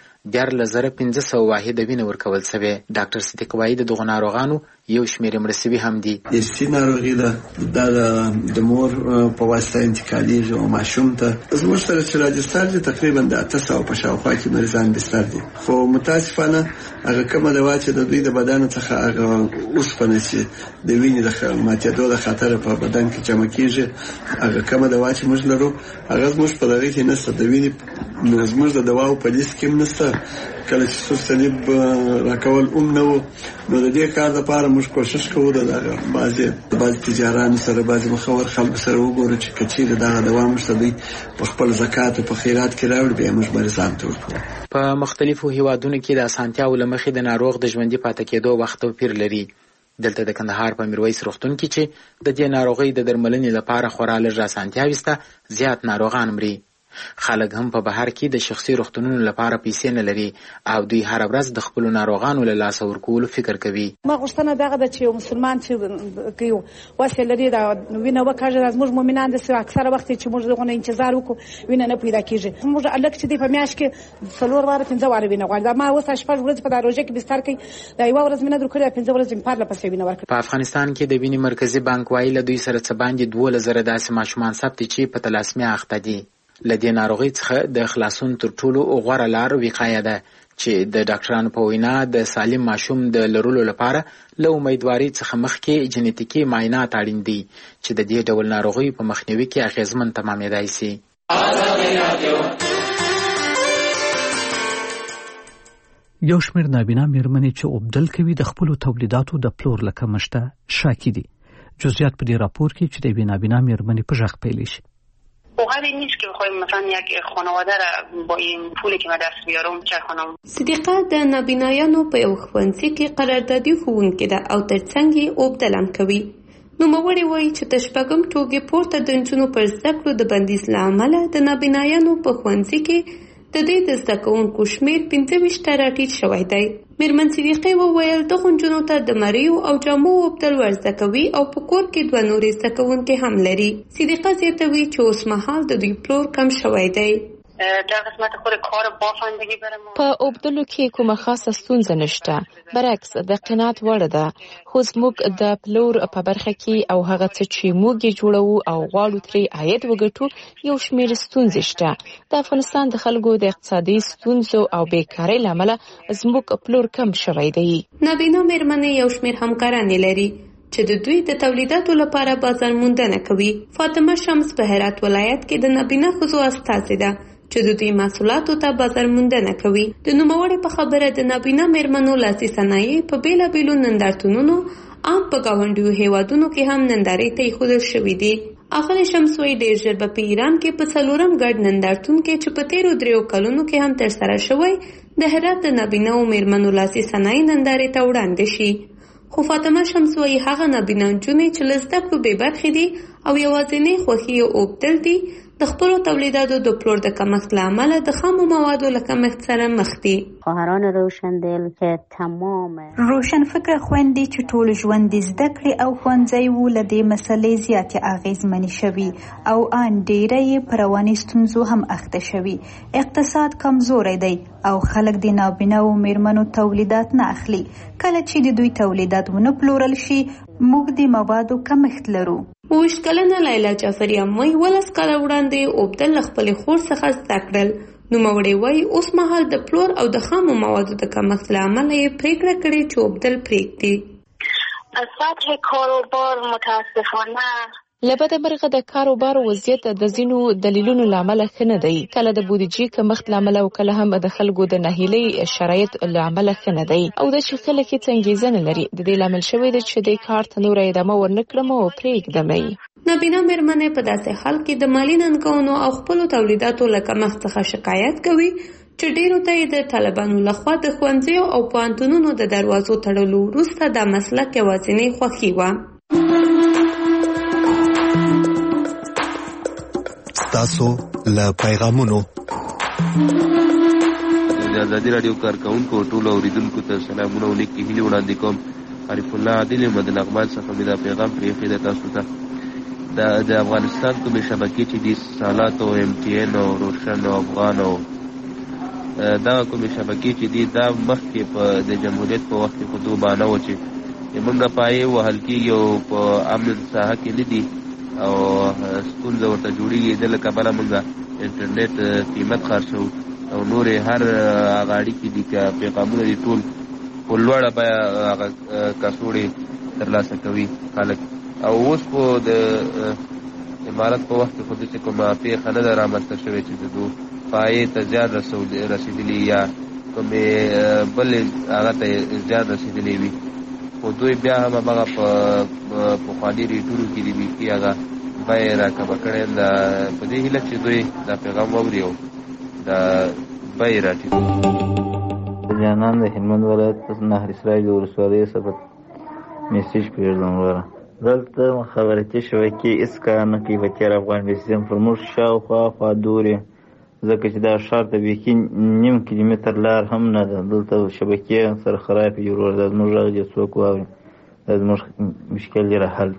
14500 واحده وینه ورکول شوې. ډاکټر صدیق وایي د دغو ناروغانو یو شمېر مړه شوي هم دي. ارثي ناروغي ده، دا د مور په واسطه انتقالېږي او ماشوم ته. زموږ سره چې راجستر دي تقریبا د 800 په شاوخوا کې مریضان بستر دي، خو متاسفانه هغه کومه دوا چې د دوی د بدن څخه هغه اوسپنه چې د وینې د ماتېدو د خطر په بدن کې جمع کېږي، هغه کومه دوا چې موږ لرو هغه زموږ په دغه کې نشته. د وینې زموږ د دواو په لیست کې هم نشته. کله چې سور صلیب راکول نه و، نو د دې کار لپاره موږ کوشش کوو د بعضې تجارانو سره، بعضې مخور خلکو سره وګورو چې که چېرې دغه دوا موږ ته دوی په خپل زکات او په خیرات کې راوړي، بیا موږ مریضانو ته ورکوو. په مختلفو هیوادونو کې د اسانتیاو له مخې د ناروغ د ژوندي پاتې کېدو وخت توپیر لري. دلته د کندهار په میرویس روغتون کې چې د دې ناروغۍ د درملنې لپاره خورا لږ اسانتیاوې شته، زیات ناروغان مري. خلک هم په بهر کې د شخصي روغتونونو لپاره پیسې نه لري او دوی هر ورځ د خپل ناروغانو له لاسه ورکولو فکر کوي. ما غوښتنه دغه ده چې یو مسلمان چې کوي وسه لري دا وینه وکړي. زموږ مؤمنان د اکثره وخت چې موږ دغه انتظار وکړو وینه نه پیدا کیږي. موږ الک چې په میاشت کې 4 واره 5 واره وینه غواړي. ما اوس 8 ورځې په دروازه کې بستر کې دا یو ورځ مینه درکړه 5 ورځې په پارله پسې وینه ورکړه. په افغانستان کې د وینې مرکزی بانک وایي له دوی سره څه باندې 2000 داسې ماشومان ثبت چې په تلاسمیا اخته دي. له دې ناروغۍ څخه د خلاصون تر ټولو غوره لار وقایه ده چې د ډاکټرانو په وینا د سالم ماشوم د لرلو لپاره له امیدوارۍ څخه مخکې جنیتیکي معاینات اړین دي چې د دې ډول ناروغۍ په مخنیوي کې اغیزمن تمامېدای شي. یو شمېر نابینا مېرمنې چې اوبدل کوي د خپلو تولیداتو د پلور له کمښته شاکي دي. جزئیات په دې راپور کې چې د یوې نابینا مېرمنې په غږ پیلی شي. واقعا نیست که بخوایم مثلا یک خانواده را با این پولی که ما دست بیارم چه خانم. صدیقه د نابینایانو په یو ښوونځي کې قراردادي ښوونکې ده او ترڅنګ یې اوبدل هم کوي. نوموړې وایي چې د 6م ټولګې پورته د نجونو پر زده کړو د بندیز له امله د نابینایانو په ښوونځي کې د دې د زده کوونکو شمېر 25 ته راټیټ شوی دی. میرمن صدیقې وویل دغو نجونو ته د مریو او جامو اوبدل ور زده کوي او په کور کې 2 نورې زده کوونکې هم لري. صدیقه زیاتوي چې اوس مهال د دوی پلور کم شوی دی. در قسمت خود کار بافندگی برای ما په اوبدلو کې کومه خاصه ستونزه نشته، برعکس د قناعت وړ ده. خو زموږ د پلور په برخه کې او هغه څه چې موږ یې جوړوو او غواړو ترې عاید وګټو یو شمېر ستونزې شته. د افغانستان د خلکو د اقتصادي ستونزو او بیکارۍ له امله زموږ پلور کم شوی دی. نابینا میرمنې یو شمېر همکارانې لري چې د دوی د تولیداتو لپاره بازار موندنه کوي. فاطمه شمس په هرات ولایت کې د نابینا ښځو استازې ده چې د دوی محصولاتو ته بازار موندنه کوي. د نوموړې په خبره د نابینا میرمنو لاسي صنایع په بیلابیلو نندارتونونو عام په ګاونډیو هیوادونو کې هم نندارې ته ایښودل شوي دي. اغلې شمس وایي ډېر ژر به په ایران کې په 4م ګډ نندارتون کې چې په تیرو 3 کلونو کې هم ترسره شوی د هرات د نابیناو میرمنو لاسي صنایع نندارې ته وړاندې شي. خو فاطمه شمس وایي هغه نابینا نجونې چې له زده کړو بې برخې دي او یوازینۍ خوښي یې اوبدل دي د خپلو تولیداتو د پلور د کمښت له امله د خامو موادو له کمښت سره مخ دي. خواهران روشندل که تمام روشن فکر خويندې چې ټول ژوند زده کړې او ښوونځی و له دې مسلې زیاتې اغېزمنې شوي او ان ډېره یې په رواني ستونزو هم اخته شوي. اقتصاد کمزوری دی او خلک د نابیناو میرمنو تولیدات نه اخلي. کله چې د دوی تولیدات ونه پلورل شي موږ د موادو کمښت لرو. 20 کلنه لیلا جعفری اموي 12 کاله وړاندې اوبدل له خپلې خور څخه زده کړل. نوموړې وایي اوس مهال د پلور او د خامو موادو د کمښت له امله یې پرېکړه کړې چې اوبدل پرېږدي. سطح کاروبار متاسفانه له بده مرغه د کاروبار وضعیت د ځینو دلیلونو له امله ښه نه دی. کله د بودیجې کمښت له امله او کله هم د خلکو د ناهیلۍ شرایط له امله ښه نه دی او د چې خلک هېڅ انګېزه نه لري. د دې لامل شوی دی چې د کار ته نوره ادامه ورنه کړم او پرېږدم یې. نابینا میرمنې په داسې حال کې د مالي ننګونو او خپلو تولیداتو له کمښت څخه شکایت کوي چې ډېرو ته یې د طالبانو لخوا د ښوونځیو او پوهنتونونو د دروازو تړلو وروسته دا مسلک یوازینۍ خوښي وه. تاسو له پیغامونو د ازادي راډیو کارکونکو ټولو اوریدونکو ته سلامونه او نیکې هیلې وړاندې کوم. عارف الله عادل یم د نغمال څخه مې دا پیغام پرېښی دی تاسو ته. د افغانستان کومې شبکې چې دي سالات او MTN او روشن او افغان او دغه کومې شبکې چې دي دا مخکې په د جمهوریت په وخت کې خو دوبانه وه چې زمونږ پایې وهل کېږي او په امن ساحه کې نه دي او ستونزه ورته جوړېږي. د له کبله موږ انټرنیټ قیمت خرڅوو او نورې هر هغه اړیکې دي که پیغامونه دي ټول په لوړه بیه هغه کڅوړې ترلاسه کوي خلک. او اوس خو د امارت په وخت کې خو داسې کومه پېښه نه ده رامنځته شوې چې د دو پایې ته زیان رسېدلي یا کومې بلې هغه ته زیان رسېدلی وي. خو دوی بیا هم همغه په پخواني ریټونو کې دي بیخي هغه بیې راکمه کړې یم. په دې هیله چې دوی دا پیغام واوري او دا بیې راټیټ کړي. جانان د هلمند ولایت نهر اسرائیل ولسوالۍ څخه میسیج پرېږدم. وره دلته مخابراتي شبکې هېڅ کار نه کوي په تېر افغان سیستم پر موږ شاوخوا خوا دورې، ځکه چې دا ښار ته بیخي نیم کیلومتر لار هم نه ده. دلته شبکې سره خرابې دي ورور. دا زموږ غږ دې څوک واوري، دا زموږ مشکل یې راحل.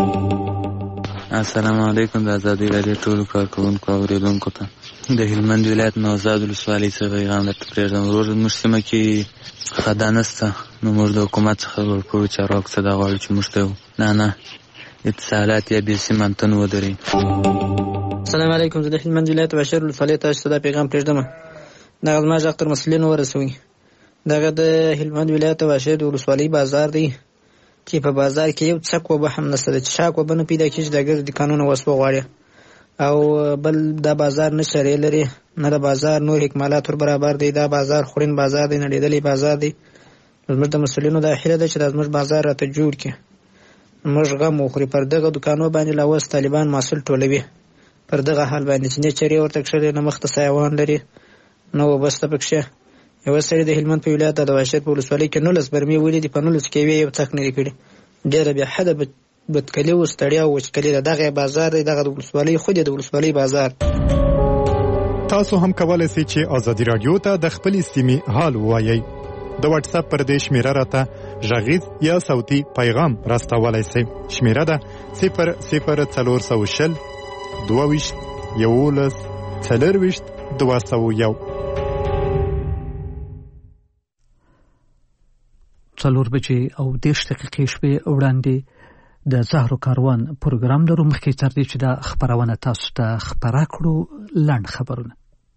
السلام علیکم. د ازادي راډیو ټولو کارکوونکو او اورېدونکو ته د هلمند ولایت نوزاد ولسوالۍ څخه پیغام درته پرېږدم. ورور زموږ سیمه کې خدا نشته، نو موږ د حکومت څخه ورپورې چارواکو څخه دا غواړو چې موږ ته نه اتصالات یا بېسیم انتن ودرېږي. السلام علیکم. زه د هلمند ولایت بشیر ولسوالۍ تاسو ته دا پیغام پرېږدم. دغه زما غږ تر مسؤلینو ورسوئ. دغه د هلمند ولایت بشیر ولسوالۍ بازار دی چې په بازار کې یو څک وبه هم نشته چې شاک وبه نه پیدا کېږي. د ګرد قانون وسوه غواړي او بل دا بازار نه شرعي لري نه د بازار نور اکمالات ور برابر دی. دا بازار خورین بازار دی، نړېدلی بازار دی. زموږ د مسؤلینو دا هیله ده چې دا زموږ بازار راته جوړ کړي. موږ غم وخوري پر دغه دوکانو باندې لا اوس طالبان محصول ټولوي پر دغه حال باندې چې نه چرې ورته کښلې نه مخ ته سایوان لري نه وبسته پکښې. یوه سړي د هلمند په ولایت د واشر په ولسوالۍ کې 19 برمې ولیدي، په 19 کې یو څک نه لري کړي. ډېره بې حده بدکلي او ستړیا او وچکلي ده. دغه بازار دی، دغه د ولسوالۍ خو د ولسوالۍ بازار. تاسو هم کولای شئ چې ازادي رادیو ته د خپل سیمې حال ووایئ. د واتس اپ پر دې شمیره راته غږیز یا صوتي پیغام راستولای شئ. شمیره ده 00420 22 11 40 201. 4 بجې او 10 دقیقې شپې وړاندې د زهرو کاروان پروګرام لرو. مخکې تر دې چې دا خبرونه تاسو ته خبره کړو، لاند خبرونه.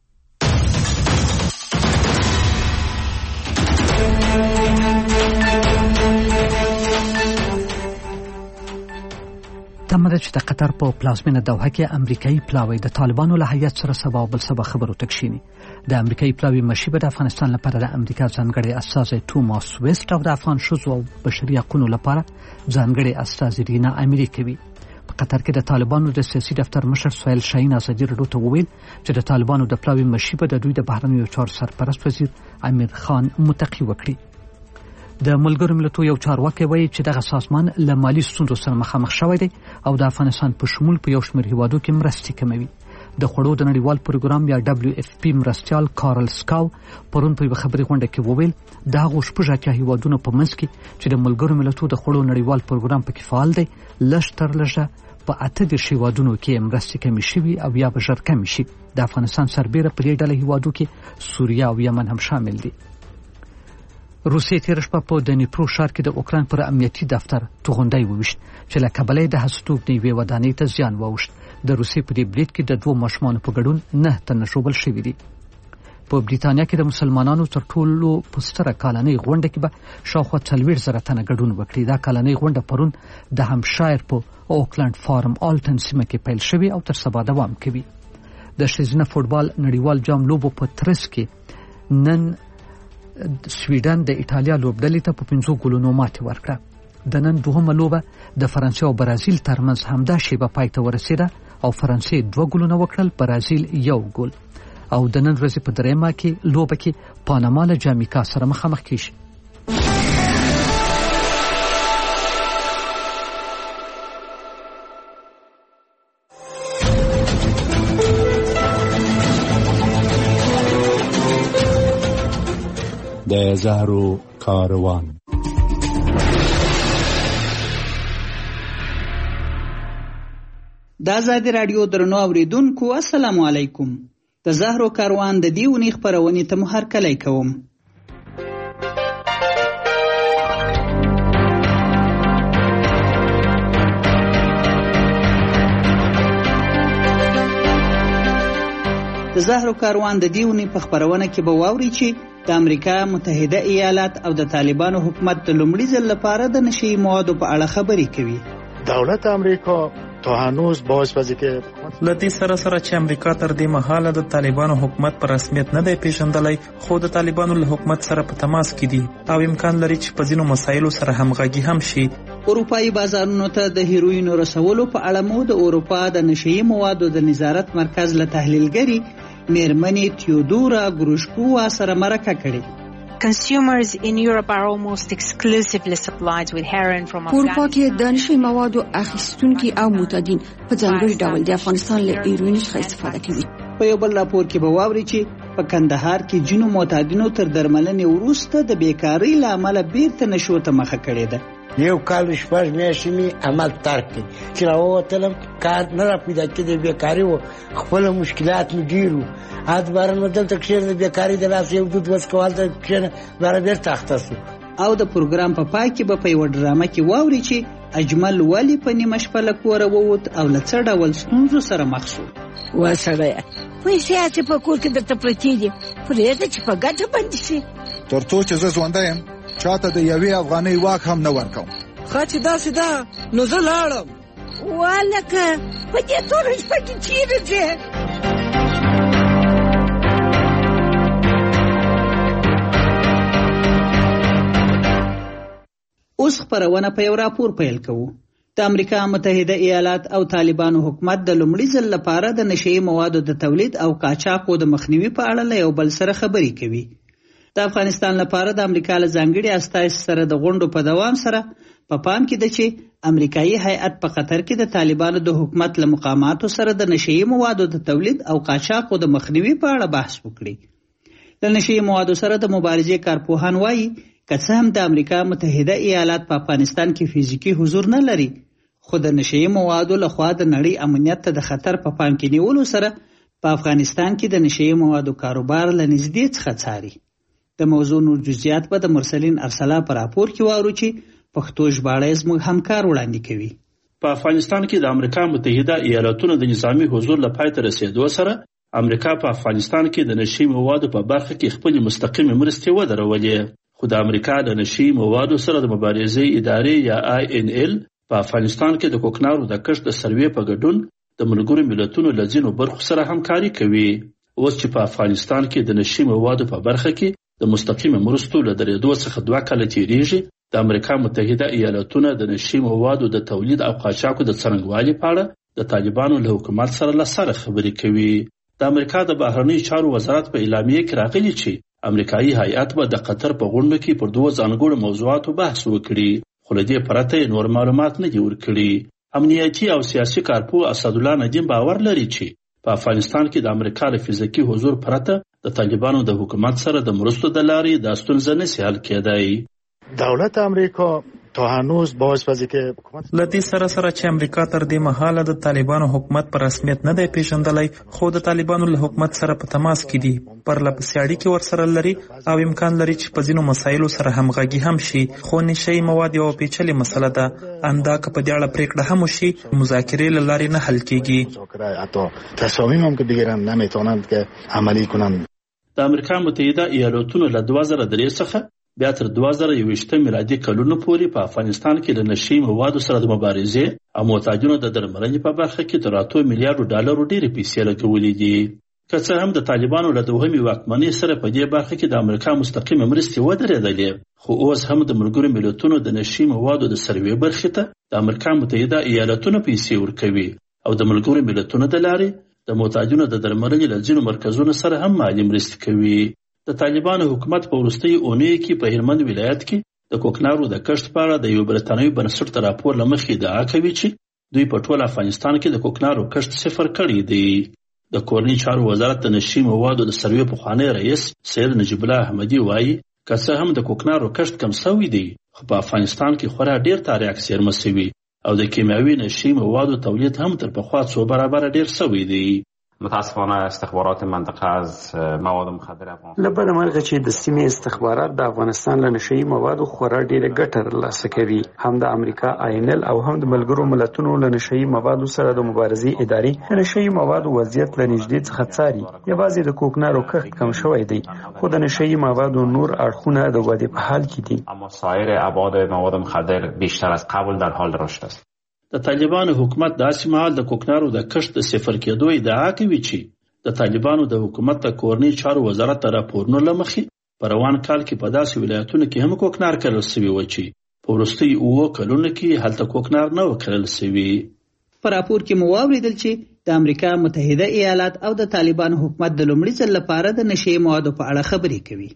تمره چې د قطر په پلازمینه دوحه کې امریکایي پلاوی د طالبانو له هیئت سره سبا بل سبا خبرو تکشینی. د امریکایي پلاوی مشیبه د افغانستان لپاره د امریکا ځانګړي استازی توماس ویسټ او د افغان شوزو او بشري حقوقو لپاره ځانګړي استازی رینا امیری کوي. په قطر کې د طالبانو د سیاسي دفتر مشر سهیل شاهین ازادي راډیو ته وویل چې د طالبانو د پلاوی مشیبه د دوی د بهرنیو چارو سرپرست وزیر امیر خان متقی وکړي. د ملګرو ملتونو یو چارواکي وایي چې دغه سازمان له مالی ستونزو سره مخامخ شوی دی او د افغانستان په شمول په یو شمېر هیوادو کې مرستې کموي. د خوړو د نړیوال پروګرام یا WFP مرستیال کارل سکاو پرون په خبري غونډه کې وویل دا غوښپږه هیوادونو په منځ کې چې د ملګرو ملتونو د خوړو نړیوال پروګرام پکې فعال دی لږ تر لږه په 8 هیوادونو کې مرستې کمې شوي او یا به ژر کمې شي. د افغانستان سربېره په دې ډله هیوادو کې سوریه او یمن هم شامل دي. روسیې تېره شپه په دنیپرو ښار کې د اوکراین پر امنیتي دفتر توغندی وویشت چې له کبله د هستوګ د یوې ودانۍ ته زیان واوښت. د روسیې په دې برید کې د 2 ماشومانو په ګډون 9 تنه ژوبل شوي دي. په بریتانیا کې د مسلمانانو تر ټولو پستره کالنۍ غونډه کې به شاوخوا 40,000 تنه ګډون وکړي. دا کالنۍ غونډه پرون د همشایر په اوکلند فارم آلټن سیمه کې پیل شوې او تر سبا دوام کوي. د ښځینه فوټبال نړیوال جام لوبو په ترڅ کې نن سویډن د ایټالیا لوبډلې ته په 5 ګولونو ماتې ورکړه. د نن دوهمه لوبه د فرانسې او برازیل ترمنځ همدا شیبه پای ته ورسېده او فرانسې 2 ګولونه وکړل، برازیل 1 ګول. او د نن ورځې په درېیمه کې لوبه کې پاناما له جامیکا سره مخامخ کیږي. د زهرو کاروان. د آزادي رادیو درنو اوریدونکو السلام علیکم. د زهرو کاروان د دې ونې خپرونې ته مو هرکلی کوم. د زهرو کاروان د دې ونې په خپرونه کې به واوري چې د امریکا متحده ایالات او د طالبانو حکومت د لومړي ځل لپاره د نشئی موادو په اړه خبرې کوي. دولت امریکا تا هنوز باعث وځي کې لدی سره چې امریکا تر دې مهاله د طالبانو حکومت پر رسمیت نه دی پیژندلی، خو د طالبانو له حکومت سره په تماس کې دي او امکان لري چې په ځینو مسایلو سره همغږي هم شي. اروپایي بازارونو ته د هیروینو رسولو په اړه مو د اروپا د نشئی موادو د نظارت مرکز له تحلیلګری میرمنې تیودورا ګروشکووا سره مرکه کړې. Consumers in Europe are almost exclusively supplied with heroin from Afghanistan. اروپا کې د نشئی موادو اخیستونکي او معتادین په ځانګړي ډول د افغانستان له هیروین څخه استفاده کوي. په یو بل راپور کې به واوري چې په کندهار کې جنو معتادینو تر درملنې وروسته د بیکاری له امله بیرته نشو ته مخه کړې ده. 1 کال 6 میاشتې می عمل ترک کړ چې راووتلم کار نه را پیدا کېدی، بیکاری و خپل مشکلات می ډیرو حد بارن دلته کښې د بیکاری د لاس یو دود وس کول ته کښې بار بیرته اخته شو. او د پروګرام په پای کې به په یو ډرامه کې واوري چې اجمل ولی په نیمه شپه له کوره ووت او له څه ډول ستونزو سره مخ شو. وسړیه پیسې چې په کور کې درته پرتې دي پرېږده چې په ګټه بندي شي. تر څو چې زه ژوندی یم چاته د یوې افغانۍ واک هم نه ورکوم. ښه چې داسې ده نو زه لاړم. والکه په دې توره شپه کې چیرې ځې؟ اوس خبرونه په یو راپور پیل کوو. د امریکا متحده ایالات او طالبانو حکومت د لومړي ځل لپاره د نشئی موادو د تولید او قاچاقو د مخنیوي په اړه له یو بل سره خبرې کوي. د افغانستان لپاره د امریکا له ځانګړي استازي سره د غونډو په دوام سره په پام کې ده چې امریکایي هیئت په قطر کې د طالبانو د حکومت له مقاماتو سره د نشهیي موادو د تولید او قاچاقو د مخنیوي په اړه بحث وکړي. له نشهیي موادو سره د مبارزې کارپوهان وایي که څه هم د امریکا متحده ایالات په افغانستان کې فزیکي حضور نه لري، خو د نشهیي موادو لخوا د نړۍ امنیت ته د خطر په پام کې نیولو سره په افغانستان کې د نشهیي موادو کاروبار له نږدې څخه څاري. د موضوع نور جزئیات به د مرسلین ارسلا په راپور کې واورو چې پښتو ژباړه زموږ همکار وړاندې کوي. په افغانستان کې د امریکا متحده ایالاتونو د نظامی حضور له پای ته رسیدو سره امریکا په افغانستان کې د نشهیي موادو په برخه کې خپل مستقیم مرستې ودرولې، خو د امریکا د نشهیي موادو سره د مبارزې ادارې یا INL په افغانستان کې د کوکنارو د کښت د سروې په ګډون د ملګرو ملتونو له ځینو برخو سره همکاري کوي. اوس چې په افغانستان کې د نشهیي موادو په برخه کې د مستقیم مرستو له درېدو څخه 2 کاله تیریږي، د امریکا متحده ایالاتونه د نشهیي موادو د تولید او قاچاقو د څرنګوالي په اړه د طالبانو له حکومت سره له سره خبرې کوي. د امریکا د بهرنیو چارو وزارت په اعلامیه کې راغلي چې امریکایي هیئت به د قطر په غونډه کې پر 2 ځانګړو موضوعاتو بحث وکړي، خو له دې پرته نور معلومات نه دي ورکړي. امنیتي او سیاسي کارپوه اسدالله ندیم باور لري چې په افغانستان کې د امریکا له فزیکي حضور پرته د طالبانو د حکومت سره د مرستو د لارې د ستونزه نشي حل کېدای. دولت امریکا تا هنوز باعث وزی که له دې سره چې امریکا تر دې مهاله د طالبانو حکومت په رسمیت نه دی پیژندلی، خو د طالبانو له حکومت سره په تماس کې دي، پرلپسې اړیکې ورسره لري او امکان لري چې په ځینو مسایلو سره همغږي هم شي. خو نشهیي مواد یوه پیچلې مسله ده، اندا که په دې اړه پریکړه هم وشي مذاکرې له لارې نه حل کېږي. حتی تصامیم هم که بگیرن نمیتونند که عملی کنند. د امریکا متحده ایالاتونو له 2003 څخه بیا تر 2021 میلادي کلونو پورې په افغانستان کې د نشهیي موادو سره د مبارزې او محتاجانو د درملنې په برخه کې تر 8 میلیارډ ډالرو ډېرې پیسې لګولې دي. که څه هم د طالبانو له دوهمې واکمنۍ سره په دې برخه کې د امریکا مستقیمه مرستې ودرېدلې، خو اوس هم د ملګرو ملتونو د نشهیي موادو د سروې برخې ته د امریکا متحده ایالاتونو پیسې ورکوي او د ملګرو ملتونو د لارې د محتاجانو د درملنې له ځینو مرکزونو سره هم مالي مرستې کوي. د طالبانو حکومت په وروستیو اونیو کې په هلمند ولایت کې د کوکنارو د کښت په اړه د یو برتانوي بنسټ تر راپور له مخې ادعا کوي چې دوی په ټول افغانستان کې د کوکنارو کښت صفر کړی دی. د کورني چارو وزارت د نشهیي موادو د سروې پخوانی رئیس سید نجیب الله احمدي وایي که څه هم د کوکنارو کښت کم شوی دی، خو په افغانستان کې خورا ډیر تاریخ څیرمه شوی او د کیمیاوي نشهیي موادو تولید هم تر پخوا 2 برابره ډیر شوی دی. متاسفانه استخبارات منطقه از مواد مخدر افغانستان لبد مرغه چې د سیمې استخبارات د افغانستان له نشهیي موادو خورا ډیره ګټه ترلاسه کوي. هم د امریکا INL او هم د ملګرو ملتونو له نشهیي موادو سره د مبارزې ادارې د نشهیي موادو وضعیت له نږدې څخه څاري. یوازې د کوکنارو کښت کم شوی دی، خو د نشهیي موادو نور اړخونه د ودې په حال کې دي. اما سایر ابعاد مواد مخدر بیشتر از قبل در حال رشد است. د طالبانو حکومت داسې مهال د کوکنارو د کښت د صفر کېدو ادعا کوي چې د طالبانو د حکومت د کورني چارو وزارت د راپورونو له مخې په روان کال کې په داسې ولایتونو کې هم کوکنار کرل شوي و چې په وروستیو 7 کلونو کې هلته کوکنار نه و کرل شوي. په راپور کې مو واورېدل چې د امریکا متحده ایالات او د طالبانو حکومت د لومړي ځل لپاره د نشهیي موادو په اړه خبرې کوي.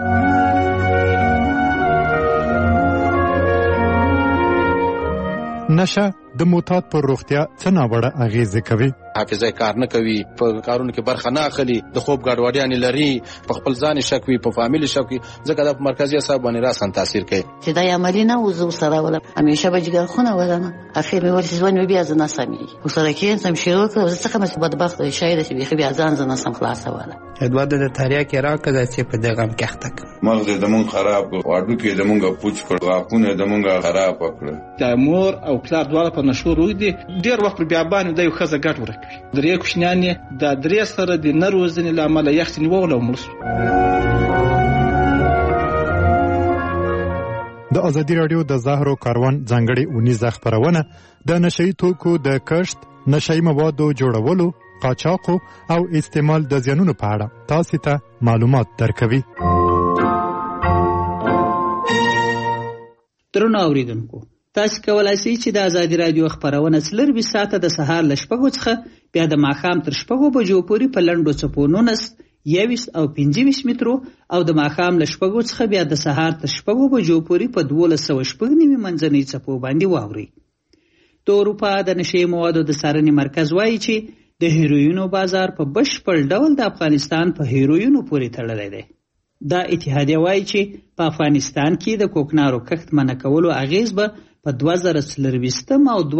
نشه د معتاد پر روغتیا څه ناوړه اغیزې کوي. حافظه کار نه کوي، په کارونو کې برخه نه اخلي، د خوب ګډوډیانې لري، په خپل ځان شک وي، په فامیل شک وي، ځکه د مرکزی اعصاب باندې راسن تاثیر کوي. چې دا عملی نه وزو سره ولا همیشه به جګر خونه ولنه اخر می ورسې ځوان بیا ځنه سمي وسره کې سم شروع کړو ځکه مې بدبخت شاید چې بیا ځان سم خلاصه ولا ادواد د تاریخ کې راکړه چې په دغه کې اخته مغز د مون خراب کړ، واړو کې د مونږه پوچ کړ، غاپونه د مونږه خراب کړ. د مور او پلار دواړه په نشو روي دي، ډیر وخت بیا باندې د یو خزه ګټ ورکوي. درې کوشنیان د درې سره د نروزنې لامل یخت نیول او مرسو. د ازادي رادیو د زهرو کاروان ځانګړي اونیزه خبرونه د نشئی توکو د کښت، نشئی موادو جوړولو، قاچاقو او استعمال د زیانونو په اړه تاسو ته معلومات درکوي. درنو اوریدونکو، تاسو کولای شئ چې د ازادي رادیو خبرونه څلور ساعته د سهار ل 6 څخه بیا د ماښام تر 6 بجو پورې په لنډو څپو 19 21 او 25 مترو او د ماښام له 6 څخه بیا د سهار تر 6 بجو پورې په 1290 منځنۍ څپو باندې واوري. د اروپا د نشي موادو د څارنې مرکز وایي چې د هیروینو بازار په بشپړ ډول د افغانستان په هیروینو پورې تړلی دی. دا اتحادیه وایي چې په افغانستان کې د کوکنارو کښت منع کولو اغیز به په 2024 او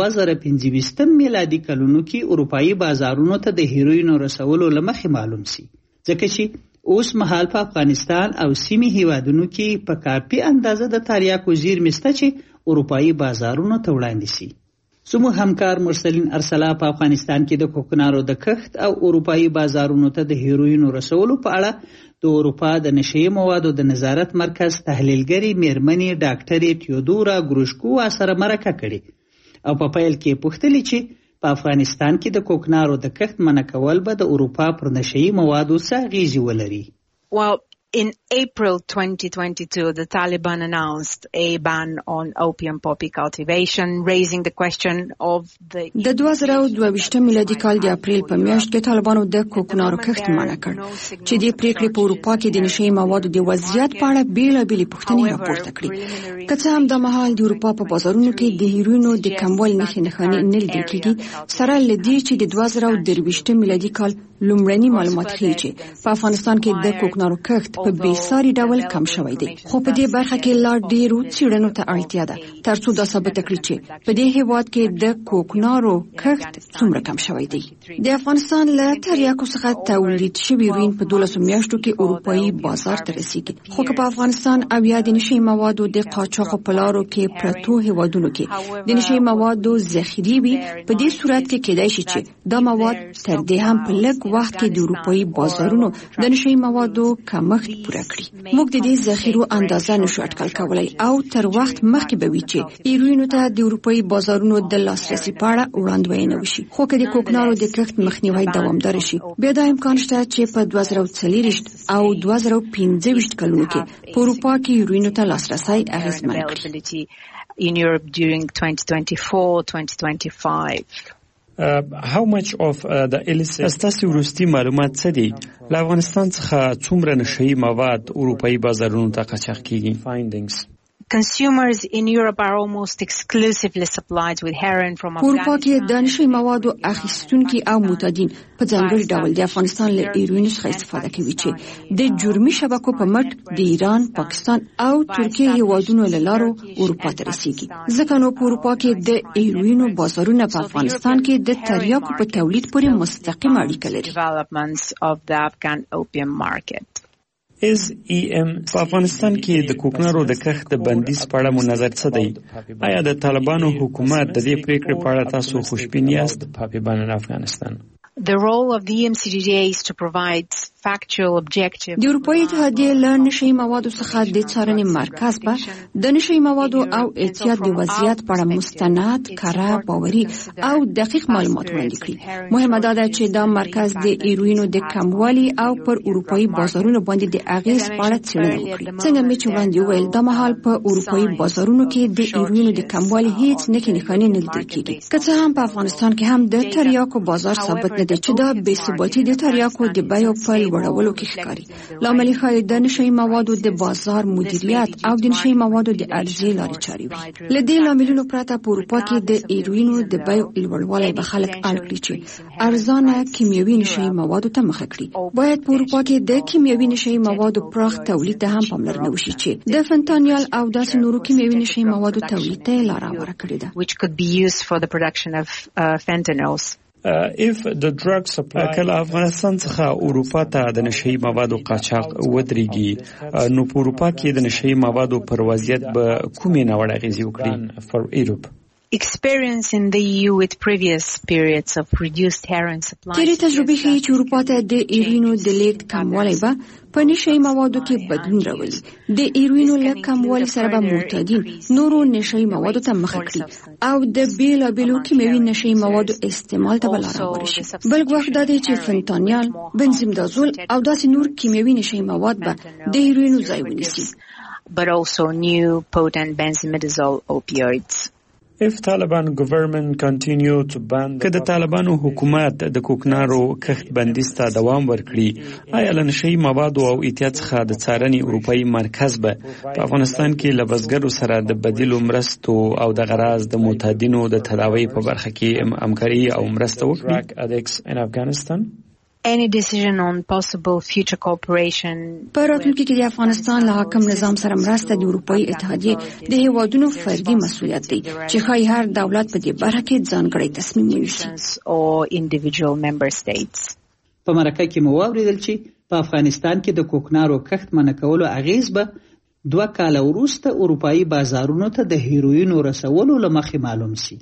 2025 میلادي کلونو کې اروپایي بازارونو ته د هیروینو رسولو لمخې معلوم سي، ځکه چې اوس مهال په افغانستان او سیمې هیوادونو کې په کافي اندازه د تریاکو زیرمې شته چې اروپایي بازارونو ته وړاندې سي. زموږ همکار مرسلین ارسلا په افغانستان کې د کوکنارو د کښت او اروپایي بازارونو ته د هیروینو رسولو په اړه د اروپا د نشي موادو د نظارت مرکز تحلیلګری میرمنې ډاکټرې تیودورا ګروشکووا سره مرکه کړې او په پیل کې پوښتلې چې په افغانستان کې د کوکنارو د کښت منع کول به د اروپا پر نشي موادو څه اغیزې ولري. Well, in April 2022, the Taliban announced a ban on opium poppy cultivation, raising the question of the... د 2022 میلادي کال د اپریل په میاشت کې طالبانو د کوکنارو کښت منع کړ چې د پریکړې په اروپا کې د نشي موادو د وضعیت په اړه بیلابېلې پوښتنې راپورته کړې. که څه هم د مهال د اروپا په بازارونو کې د هیروینو د کموالي نښې نه لیدل کېږي، سره له دې چې د 2023 میلادي کال لومړني معلومات ښیي چې په افغانستان کې د کوکنارو کښت په بېساري ډول کم شوی دی. خو په دې برخه کې لا ډېرو څېړنو ته اړتیا ده ترڅو دا ثابته کړي چې په دې هېواد کې د کوکنارو کښت څومره کم شوی دی. د افغانستان له تریاکو څخه تولید شوي هیروین په 12 میاشتو کې اروپایي بازار ته رسیږي. خو که په افغانستان او یا د نشي موادو د قاچاقو په لارو کې پرتو هېوادونو کې د نشي موادو ذخیرې وي، په دې صورت کې کېدای شي چې دا مواد تر دې هم په لږ وخت کې د اروپایي بازارونو د نشي موادو کمښت پوره کړي. موږ د دې ذخیرو اندازه نشو اټکل کولای او تر وخت مخکې به وي چې هیروینو ته د اروپایي بازارونو د لاسرسي په اړه وړاندوینه وشي. خو که د کوکنارو د کښت مخنیوی دوامدار شي، بیا دا امکان شته چې په 2040 او 2025 کلونو کې په اروپا کې هیروینو ته لاسرسی اغیزمن کړي. In Europe during 2024-2025. How much of the illicit استاسو وروستي معلومات څه دي؟ له افغانستان څخه څومره نشئی مواد اروپایي بازارونو ته قاچاق کیږي؟ Consumers in Europe are almost exclusively supplied with heroin from Afghanistan. اروپا کې د نشئی موادو اخیستونکي او معتادین په ځانګړي ډول د افغانستان له هیروین څخه استفاده کوي چې د جرمي شبکو په مټ د ایران، پاکستان او ترکیه هیوادونو له لارو اروپا ته رسیږي. ځکه نو په اروپا کې د هیروینو بازارونه په افغانستان کې د تریاکو په تولید پورې مستقیم اړیکه لري. Developments of the Afghan opium market. په افغانستان کې د کوکنارو د کښت د بندیز په اړه مو نظر څه دی؟ آیا د طالبانو حکومت د دې پریکړې په اړه تاسو خوشبین یاست؟ افغانستان The role of the EMCDDA is to provide factual, objective. د اروپایي اتحادیې له نشئی موادو څخه د څارنې مرکز به د نشئی موادو او اعتیاد د وضعیت په اړه مستند، کره، باوري او دقیق معلومات وړاندې کړي. مهمه دا ده چې دا مرکز د هیروینو د کموالي او پر اروپایي بازارونو باندې د اغیز په اړه څېړنه وکړي. څنګه مې چې وړاندې وویل، دا مهال په اروپایي بازارونو کې د هیروینو د کموالي هیڅ نښې نه لیدل کېږي. که څه هم په افغانستان کې هم د تریاکو بازار ثابت نه دی چې دا بې ثباتي د تریاکو د بیو په لوړولو کې ښکاري. لامل ښایي د نشئی موادو د بازار مدیریت او د نشئی موادو د عرضې لارې چارې وي. له دې لاملونو پرته په اروپا کې د هیروینو د بیو لوړوالی به خلک اړ کړي چې ارزانه کیمیاوي نشئی موادو ته مخه کړي. باید په اروپا کې د کیمیاوي نشئی موادو پراخ تولید ته هم پاملرنه وشي چې د فنتانیل او داسې نورو کیمیاوي نشئی موادو تولید ته لاره هواره کړې ده. Which could be used for the production of fentanyls. If the drug supply کله افغانستان څخه اروپا ته د نشئی موادو قاچاق ودرېږي، نو په اروپا کې د نشئی موادو پر وضعیت به کومې ناوړه اغیزې وکړي؟ For Europe. Experience in the EU with previous periods of reduced heroin supply. تیرې تجربې ښیي چې اروپا ته د هیروینو د لیږد کموالی به په نشئی موادو کې بدلون راولي. د هیروینو له کموالي سره به معتادین نورو نشئی موادو ته مخه کړي او د بیلابیلو کیمیاوي نشئی موادو استعمال ته به لاره هواره شي. بل ګواښ دا دی چې فنتانیل، بنزیمدازول او داسې نور کیمیاوي نشئی مواد به د هیروینو ځای ونیسي. But also new potent benzimidazole opioids. که د طالبانو حکومت د کوکنارو کښت بندیز ته دوام ورکړي، آیا له نشهیي موادو او احتیاط څخه د څارنې اروپایي مرکز به په افغانستان کې له بزګرو سره د بدیلو مرستو او د غراض د معتادینو د تداوی په برخه کې همکاري او مرسته وکړي؟ Any decision on possible future cooperation. په راتلونکي کې د افغانستان له حاکم نظام سره مرسته د اروپایي اتحادیې د هیوادونو فردي مسؤلیت دی چې ښایي هر دولت په دې برخه کې ځانګړی تصمیم ونیسي. په مرکه کې مو واوریدل چې په افغانستان کې د کوکنارو کښت منع کولو اغیز به 2 کاله وروسته اروپایي بازارونو ته د هیروینو رسولو له مخې معلوم شي.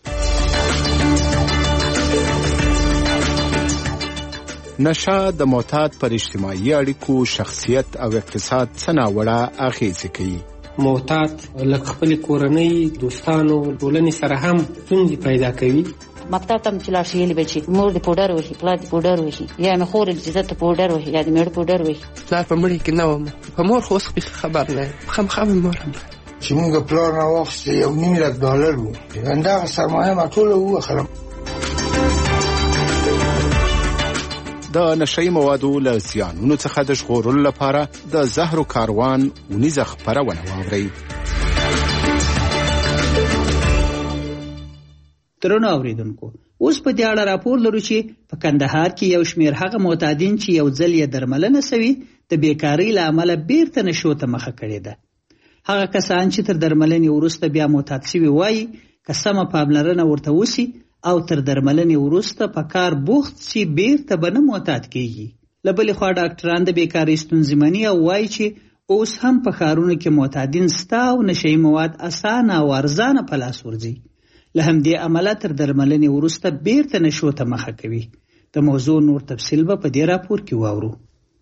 نشه د معتاد پر اجتماعي اړیکو، شخصیت او اقتصاد څه ناوړه اغیزې کوي. معتاد لکه خپل کورنۍ، دوستانو، ټولنې سره هم ستونزې پیدا کوي. مکتب ته چې لاړ شي ویلې به چې مور دې پوډر وهي، پلار دې پوډر وهي، یا مې خور چې زه ته پوډر وهي یا دې مېړه پوډر وهي. پلار په مړي کې نه وم، په مور خو اوس خبر نه یم، خامخا مې مور هم چې موږ پلار نه واخیستې $1,000,000 وو، همدغه سرمایه ما ټوله ووخلم. د نشهیي موادو له زیانونو څخه د ژغورلو لپاره د زهرو کاروان ونیزه خپرونه واورئ. درنو اوریدونکو، اوس په دې اړه راپور لرو چې په کندهار کې یو شمېر هغه معتادین چې یو ځل یې درملنه سوي د بیکارۍ له امله بیرته نشو ته مخه کړې ده. هغه کسان چې تر درملنې وروسته بیا معتاد شوي وایي که سمه پاملرنه ورته وسي او تر درملنې وروسته په کار بوخت شي بیرته به نه معتاد کیږي. له بلې خوا ډاکټران د بیکارۍ ستونزې مني او وایي چې اوس هم په ښارونو کې معتادین سته او نشهیي مواد اسانه او ارزانه په لاس ورځي. له همدې امله تر درملنې وروسته بیرته نشو ته مخه کوي. د موضوع نور تفصیل به په دې راپور کې واورو.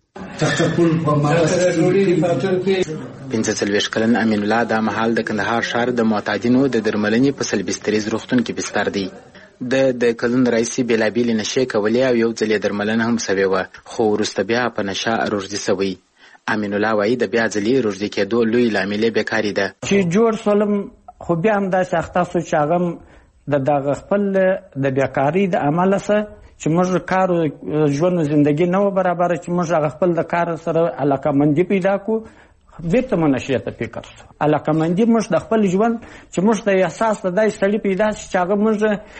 45 کلن امین الله دا مهال د کندهار ښار د معتادینو د درملنې په سلبستریز روغتون کې بستر دی. د کلون رئیسي بېلابېلې نشې کولې او یو ځل یې درملنه هم سوې وه، خو وروسته بیا په نشه روږدي سوی. امین الله وایي د بیا ځلې روږدي کېدو لوی لامل یې بیکاري ده. چې جوړ سولم خو بیا هم داسې اخته سو چې هغه د دغه خپل د بیکارۍ د امله څه چې موږ کار ژوند و زندګي نه و برابره، چې موږ هغه خپل د کار سره علاقه‌مندي پیدا کړو، بیرته مو نشې ته فکر شو. علاقه‌مندي موږ د خپل ژوند چې موږ ته احساس د داسې سړي پیدا شي چې هغه موږ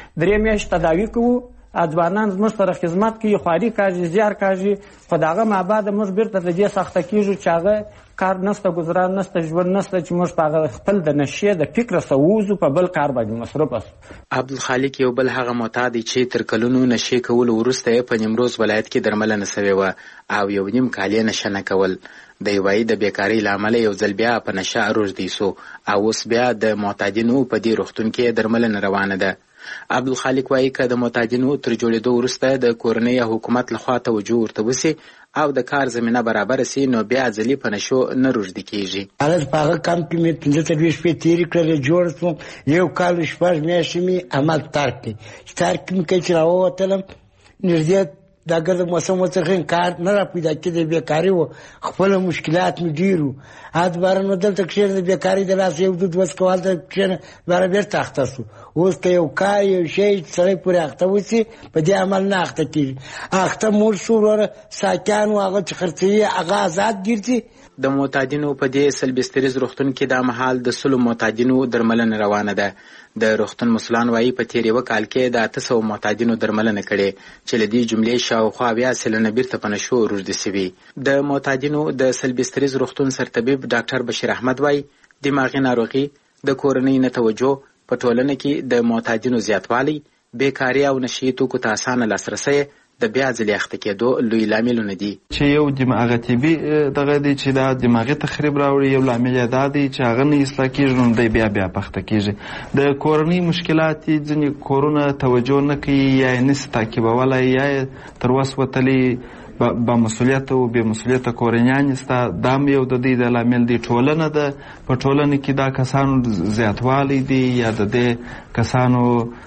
3 میاشتې تداوي کوو، ځوانان زموږ سره خدمت کوي، خواري کاږي، زیار کاږي، خو د هغه مابعده موږ بیرته د دې سخته کېږو چې هغه کار نسته، ګزاران نسته، ژوند نسته، چې موږ په هغه خپل د نشې د فکر سره ووځو، په بل کار باندې مصروف شو. عبدالخالق یو بل هغه معتاد دی چې تر کلونو نشې کولو وروسته یې په نیمروز ولایت کې درملنه سوې وه او 1.5 کال یې نشه نه کول. دی وایي د بیکارۍ له امله یو ځل بیا په نشه روږدی سو او اوس بیا د معتادینو په دې روغتون کې درملنه روانه ده. عبدالخالق وایي که د معتادینو تر جوړېدو وروسته د کورنۍ او حکومت لخوا توجه ورته وسي او د کار زمینه برابره سي، نو بیا ځلې په نشو نه روږدي کېږي. هلته په هغه کمپ کې مې 15 شپې تېرې کړلې، جوړ شوم، 1 کال 6 میاشتې مې عمل ترک کړي. چې ترک مې کړي چې راووتلم، نږدې دا ګرد موسم وڅرخین کار نه را پیدا کېدی، بیکاري وه، خپله مشکلات مې ډېر وو. باره نو دلته کښېنه د بیکارۍ د لاسه یو دود وڅکه، هلته کښېنه باره بېرته اخته شو. اوس که یو کار یو شی سړی پورې اخته وسي په دې عمل نه اخته کېږي. اخته موږ شو وروره ساکیان و هغه چې خرڅوي هغه آزاد ګرځي. د معتادینو په دې سلبستریز روغتون کې دا مهال د 100 معتادینو درملنه روانه ده. د روغتون مسؤلان وایي په تېر 1 کال کې د 800 معتادینو درملنه کړې چې له دې جملې شاوخوا 80 سلنه بیرته په نشو روږدي سوي. د معتادینو د سلبستریز روغتون سرطبیب ډاکټر بشیر احمد وایي دماغي ناروغي، د کورنۍ نه توجه، په ټولنه کې د معتادینو زیاتوالی، بیکاري او نشهیي توکو ته اسانه لاسرسی د بیا ځلې اخته کېدو لوی لاملونه دي. چې یو هغه طبي دغه دی چې دا دماغي تخریب راوړي، یو لامل یې دا دی چې هغه نه اصلاح کېږي، نو دی بیا پخته کېږي. د کورنۍ مشکلات ځینې کورونه توجه نه کوي، یا یې نسي تعقیبولی، یا یې تر وس وتلي با مسئولیت او بې مسئولیته کورنیان ستا، دا هم یو د دې د لامل دی. ټولنه ده، په ټولنه کې دا کسانو زیاتوالی دی، یا د دې کسانو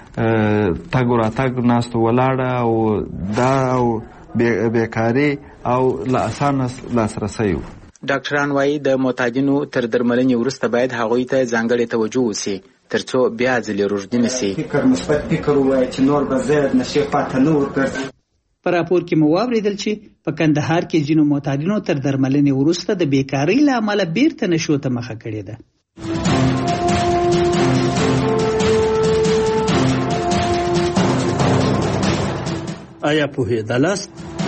تګ و راتګ ناستو ولاړه او دا او بیکاري او له اسانه لاسرسی و. ډاکټران وایي د معتادینو تر درملنې وروسته باید هغوی ته ځانګړې توجه وسي ترڅو بیا ځلې روږدي نشي. فکر مثبت فکر ووایه چې نور به زه نشې پاته نه ورګرځم. په راپور کې مو واوریدل چې په کندهار کې ځینو معتادینو تر درملنې وروسته د بیکارۍ له امله بیرته نشو ته مخه کړې ده. آیا پوهېدلاست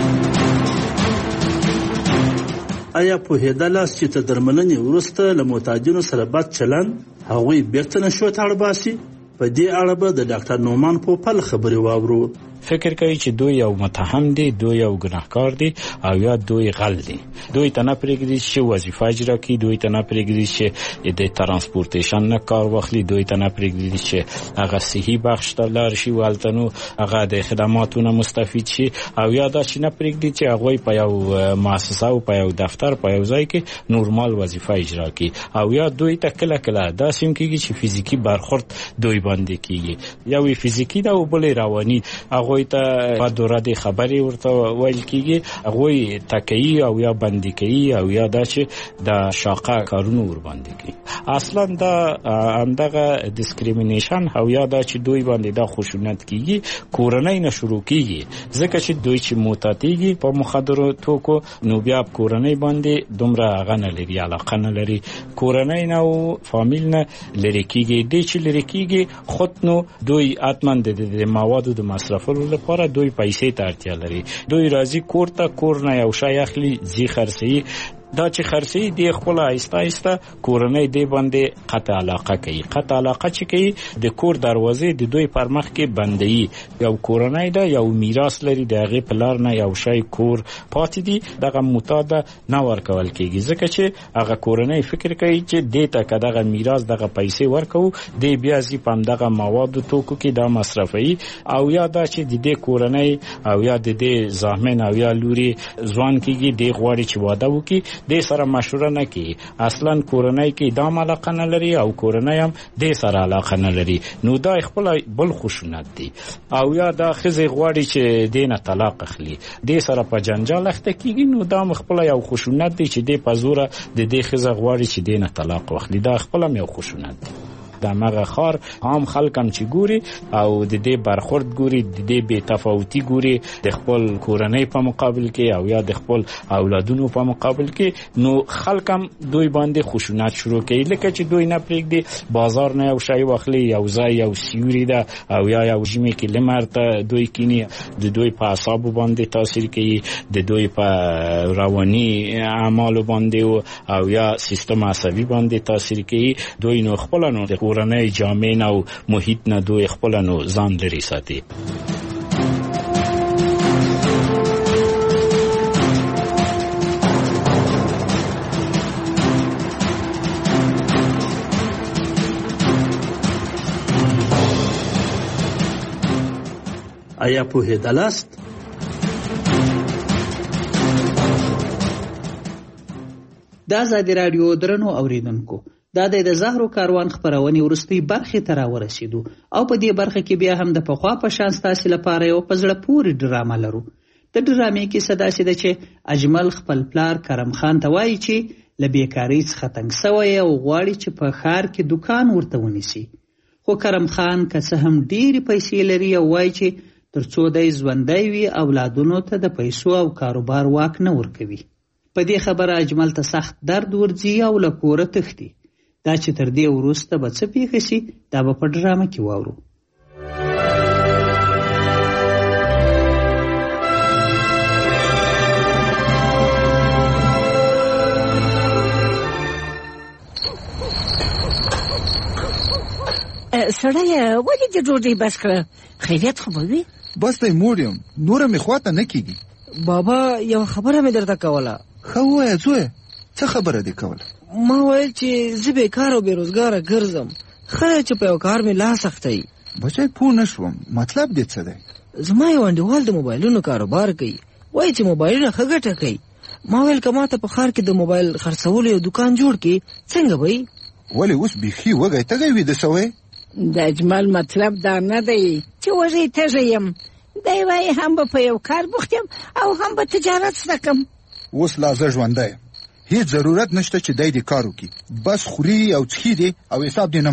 چې تر درملنې وروسته له معتادینو سره بد چلند هغوی بیرته نشو ته اړ باسي؟ په دې اړه به د ډاکټر نومان پوپل خبرې واورو. فکر کوي چې دوی یو متهم دي، دوی یو ګناهکار دي او یا دوی غل دي. دوی ته نه پرېږدي چې وظیفه اجرا کړي، دوی ته نه پرېږدي چې د ترانسپورټیشن نه کار واخلي، دوی ته نه پرېږدي چې هغه صحي بخش ته لاړ شي، هلته نو هغه د خدماتو نه مستفید شي، او یا دا چې نه پرېږدي چې هغوی په یو مؤسسه او په یو دفتر په یو ځای کې نورمال وظیفه اجرا کړي، او یا دوی ته کله کله داسې هم کېږي چې فزیکي برخورد دوی باندې کېږي. یو فزیکي ده او بل رواني. هغوی ته په دوره د خبرې ورته ویل کېږي، هغوی تکیي او یا بندي کوي او یا دا چې د شاقه کارونو ورباندې کوي. اصلا دا همدغه ډیسکریمینیشن او یا دا چې دوی باندې دا خشونت کېږي کورنۍ نه شروع کېږي، ځکه چې دوی چې معتادېږي په مخدرو توکو نو بیا کورنۍ باندې دومره هغه نه لري، علاقه نه لري، کورنۍ نه او فامیل نه لرې کېږي. دې چې لرې کېږي خود نو دوی حتما د موادو د مصرفولو لپاره دوی پیسې ته اړتیا لري. دوی راځي کور ته، کور نه یو شی اخلي، ځي خرڅوي. دا چې خرڅوي دی خپل آهسته آهسته کورنۍ دی باندې قطع علاقه کوي. قطع علاقه چې کوي د کور دروازې د دوی پر مخ کې بندوي. یو کورنۍ ده، یو میراث لري، د هغې په لار نه یو شی کور پاتې دي، دغه معتاد نه ورکول کېږي، ځکه چې هغه کورنۍ فکر کوي چې دې ته که دغه میراث دغه پیسې ورکوو دی بیا ځي په همدغه موادو توکو کې دا مصرفوي. او یا دا چې د دې کورنۍ او یا د دې زامن او یا لوري ځوان کېږي، دی غواړي چې واده وکړي، دې سره مشوره نه کوي. اصلا کورنۍ کې دا علاقه نه لري او کورنۍ هم دې سره علاقه نه لري، نو دا خپل بل خشونت دی. او یا دا ښځې غواړي چې دې نه طلاق اخلي، دې سره په جنجال اخته کېږي، نو دا خپل یو خشونت دی چې دې په زوره د دې ښځه غواړي چې دې نه طلاق واخلي. دا خپل هم یو خشونت دی. د مغه خار عام خلک هم چې ګوري او د دې برخورد ګوري، د دې بې تفاوتي ګوري د خپل کورنۍ په مقابل کې او یا د خپل اولادونو په مقابل کې، نو خلک هم دوی باندې خشونت شروع کوي. لکه چې دوی نه پرېږدي بازار نه یو شی واخلي، یو ځای یو سیوري ده او یا یو ژمي کې لمر ته دوی کینی، د دوی په اعصابو باندې تاثیر کوي، د دوی په رواني اعمالو باندې او یا سیستم عصبي باندې تاثیر کوي. دوی نو خپل نو کورنۍ جامع او محیط نه دوی خپل نو ځان لري ساتي. آیا پوهېدلاست؟ د ازادي راډیو درنو اوریدونکو، دا د زهرو کاروان خبرونې وروستۍ برخې ته راورسېدو او په دې برخه کې بیا هم د پخوا په شان ستاسې لپاره یو په زړه پورې ډرامه لرو. د ډرامې کیسه داسې ده چې اجمل خپل پلار کرم خان ته وایي چې له بیکارۍ څخه تنګ سوی او غواړي چې په ښار کې دکان ورته ونیسي. خو کرم خان که څه هم ډېرې پیسې لري او وایي چې تر څو دی ژوندی وي اولادونو ته د پیسو او کاروبار واک نه ورکوي. په دې خبره اجمل ته سخت درد ورځي او له کوره تښتي. دا چې تر دې وروسته به څه پیښه شي دا به په ډرامه کې واورو. سړیه ولې دې ډوډۍ بس کړه؟ خیریت خو به وي؟ بس دی موړ یم، نوره مې خواته نه کېږي. بابا یوه خبره مې درته کوله. ښه ووایه زویه، څه خبره دې کوله؟ ما ویل چې زه بیکار او بېروزګاره ګرځم، ښه چې په یو کار مې لاس اختی. بچی پوه نه شوم، مطلب دې څه دی؟ زما یو انډیوال د موبایلونو کاروبار کوي، وایي چې موبایلونه ښه ګټه کوي. ما ویل که ما ته په ښار کې د موبایل خرڅولو یو دکان جوړ کړي څنګه به وي؟ ولې اوس بیخي وږی تږی ویده سوی؟ د اجمل مطلب دا نه دی چې وږی تږی یم، دی وایي هم به په یو کار بوخت یم او هم به تجارت زده کړم. اوس لا زه ژوندی هیڅ ضرورت نشته چې دی دې کار وکړي، بس خوري او څښي دي او حساب دې نه مني.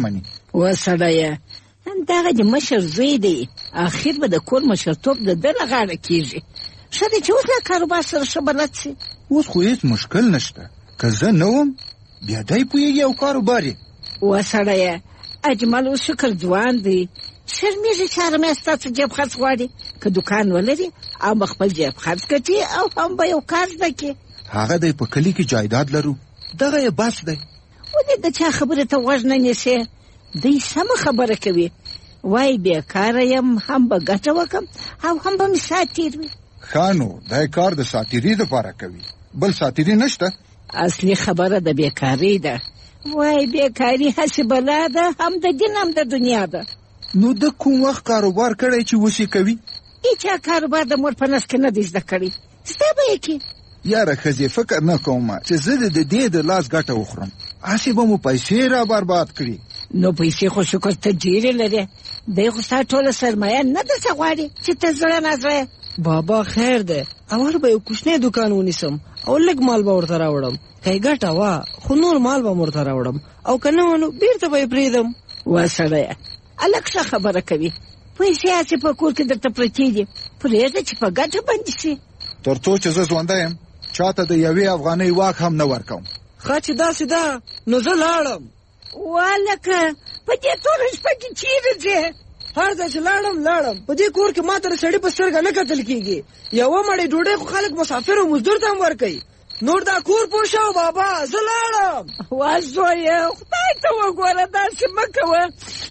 و سړیه دغه د مشر زوی دی، اخر به د کور مشرتوب د ده له غاړه کېږي. ښه دی چې اوس له کاروبار سره ښه بلد شي. اوس خو هېڅ مشکل نشته، که زه نه وم بیا دی پوهېږي او کاروبار یې. و سړیه اجمل اوس شکر ځوان دی، شرمېږي چې هره میاشت ستا څه جیب خرڅ غواړي. که دوکان ولري او به خپل جیب خرڅ کړي او هم به یو کار زده کړي. هغه دی په کلي کې جایداد لرو، دغه یې بس دی. ولې د چا خبرې ته غوږ نه نیسې؟ دی سمه خبره کوي، وای بېکاره یم، هم به ګټه وکړم او هم به مې ساعت تېر وي. ښه نو دی کار د ساتیري دپاره کوي، بل ساتیري نشته. اصلي خبره د بېکارۍ ده. وای بېکاري هسې بلا ده، هم د دین هم د دنیا ده. نو د کوم وخت کاروبار کړی چې اوس یې کوي؟ هېچا کاروبار د مور په نس کې نه دی زده کړی، زده به یې کړي. یاره ښځې فکر نه کوم چې زه د دې د لاس ګټه وخورم، هسې به مو پیسې را برباد کړي. نو پیسې خو شکر ته ډېرې لرې، دی خو ستا ټوله سرمایه نه درڅه غواړي چې ته زړه نازړه. بابا خیر دی، اول به یو کوچنی دوکان ونیسم او لږ مال به ورته راوړم، که یې ګټه وه خو نور مال به م ورته راوړم، او که نه نو بېرته به یې پرېږدم. وا سړیه هلک ښه خبره کوي، پیسې هسې په کور کې درته پرتې دي، پرېږده چې په ګټه بندي شي. تر څو چې زه ژوندی یم چاته د یوې افغانۍ واک هم نه ورکوم. ښه چې داسې ده نو زه لاړم. والکه په دې ټوله شپه کې چیرې ځې؟ هر ځای چې لاړم په دې کور کې ماته د سړي په سترګه نه کتل کېږي. یوه مړۍ ډوډۍ خو خلک مسافر او مزدور ته هم ورکوي، نور دا کور پوه شو بابا، زه لاړم. وا زویه خدای ته وګوره، داسې مه کوه.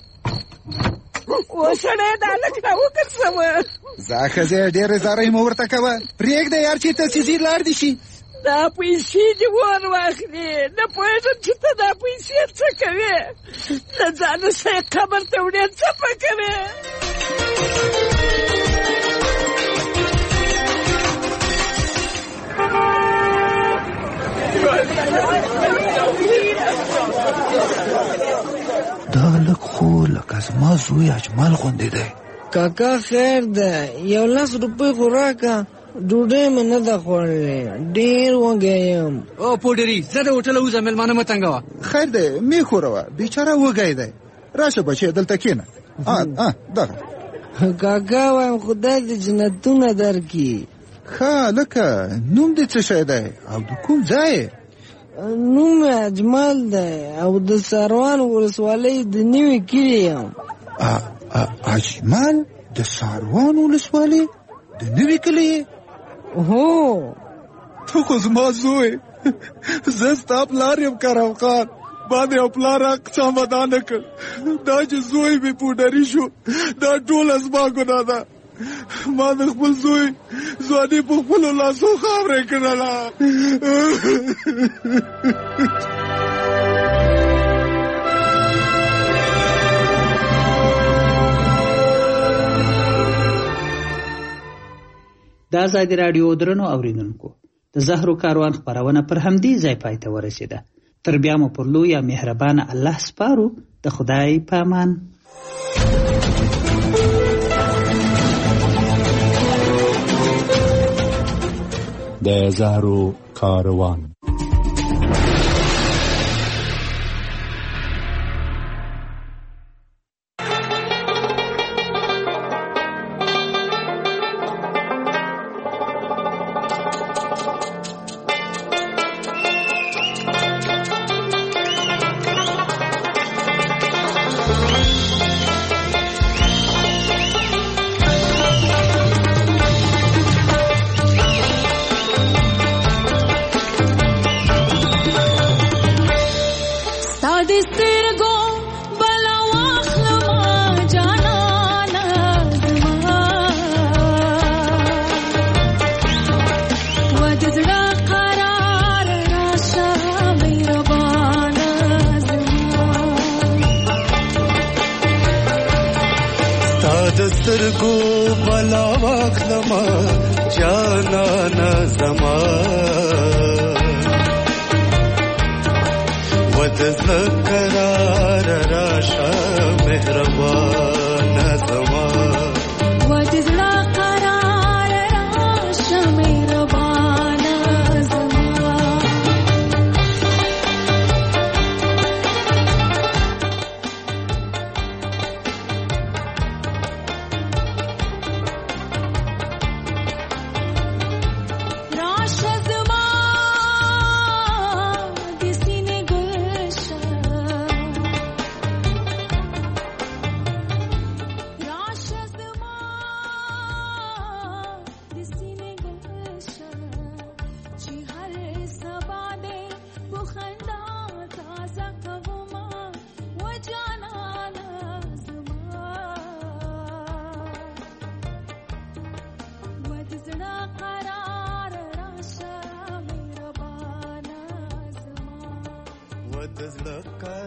و سړی دا هلک راوګرځوه. ځه ښځې ډېرې زارۍ مه ورته کوه، پرېږده یار چې ته څیزي لاړ دي شي. دا پیسې دې ور واخلې، نه پوهېږم چې ته دا پیسې څه کوې، د ځانه سره قبر ته وړې څه په کوې. دا لږ خو لکه زما زوی اجمل غوندې دی. کاکا خیر ده، یو 10 روپۍ خو راکه، ډوډۍ مې نه ده خوړلې، ډېر وږی یم. او پوډري زه د هوټله وځم، مېلمانه مه تنګوه. خیر دی مې خوروه، بیچاره وږی دی. راشه بچی دلته کښېنه. دغه کاکا وایم خدای دې جنتونه درکړي. ښه لکه نوم دې څه شی دی او د کوم ځای؟ نوم مې اجمل دی او د ساروان ولسوالۍ د نوي کلي یم. اجمل د ساروان ولسوالۍ د نوي کلي؟ هو ته خو زما زوی، زه ستا پلار یم کرم خان. ما د یو پلار حق چا مدا نه کړ، دا چې زوی مې پوډري شو دا ټوله زما ګناه ده. ما د خپل زوی ځواني په خپلو لاسو خاورې کړله. د ازادي راډیو درنو اوریدونکو، د زهرو کاروان خپرونه پر همدې ځای پای ته ورسېده. تر بیا مو پر لوی یا مهربانه الله سپارو. د خدای په امان. د زهرو کاروان. د زړه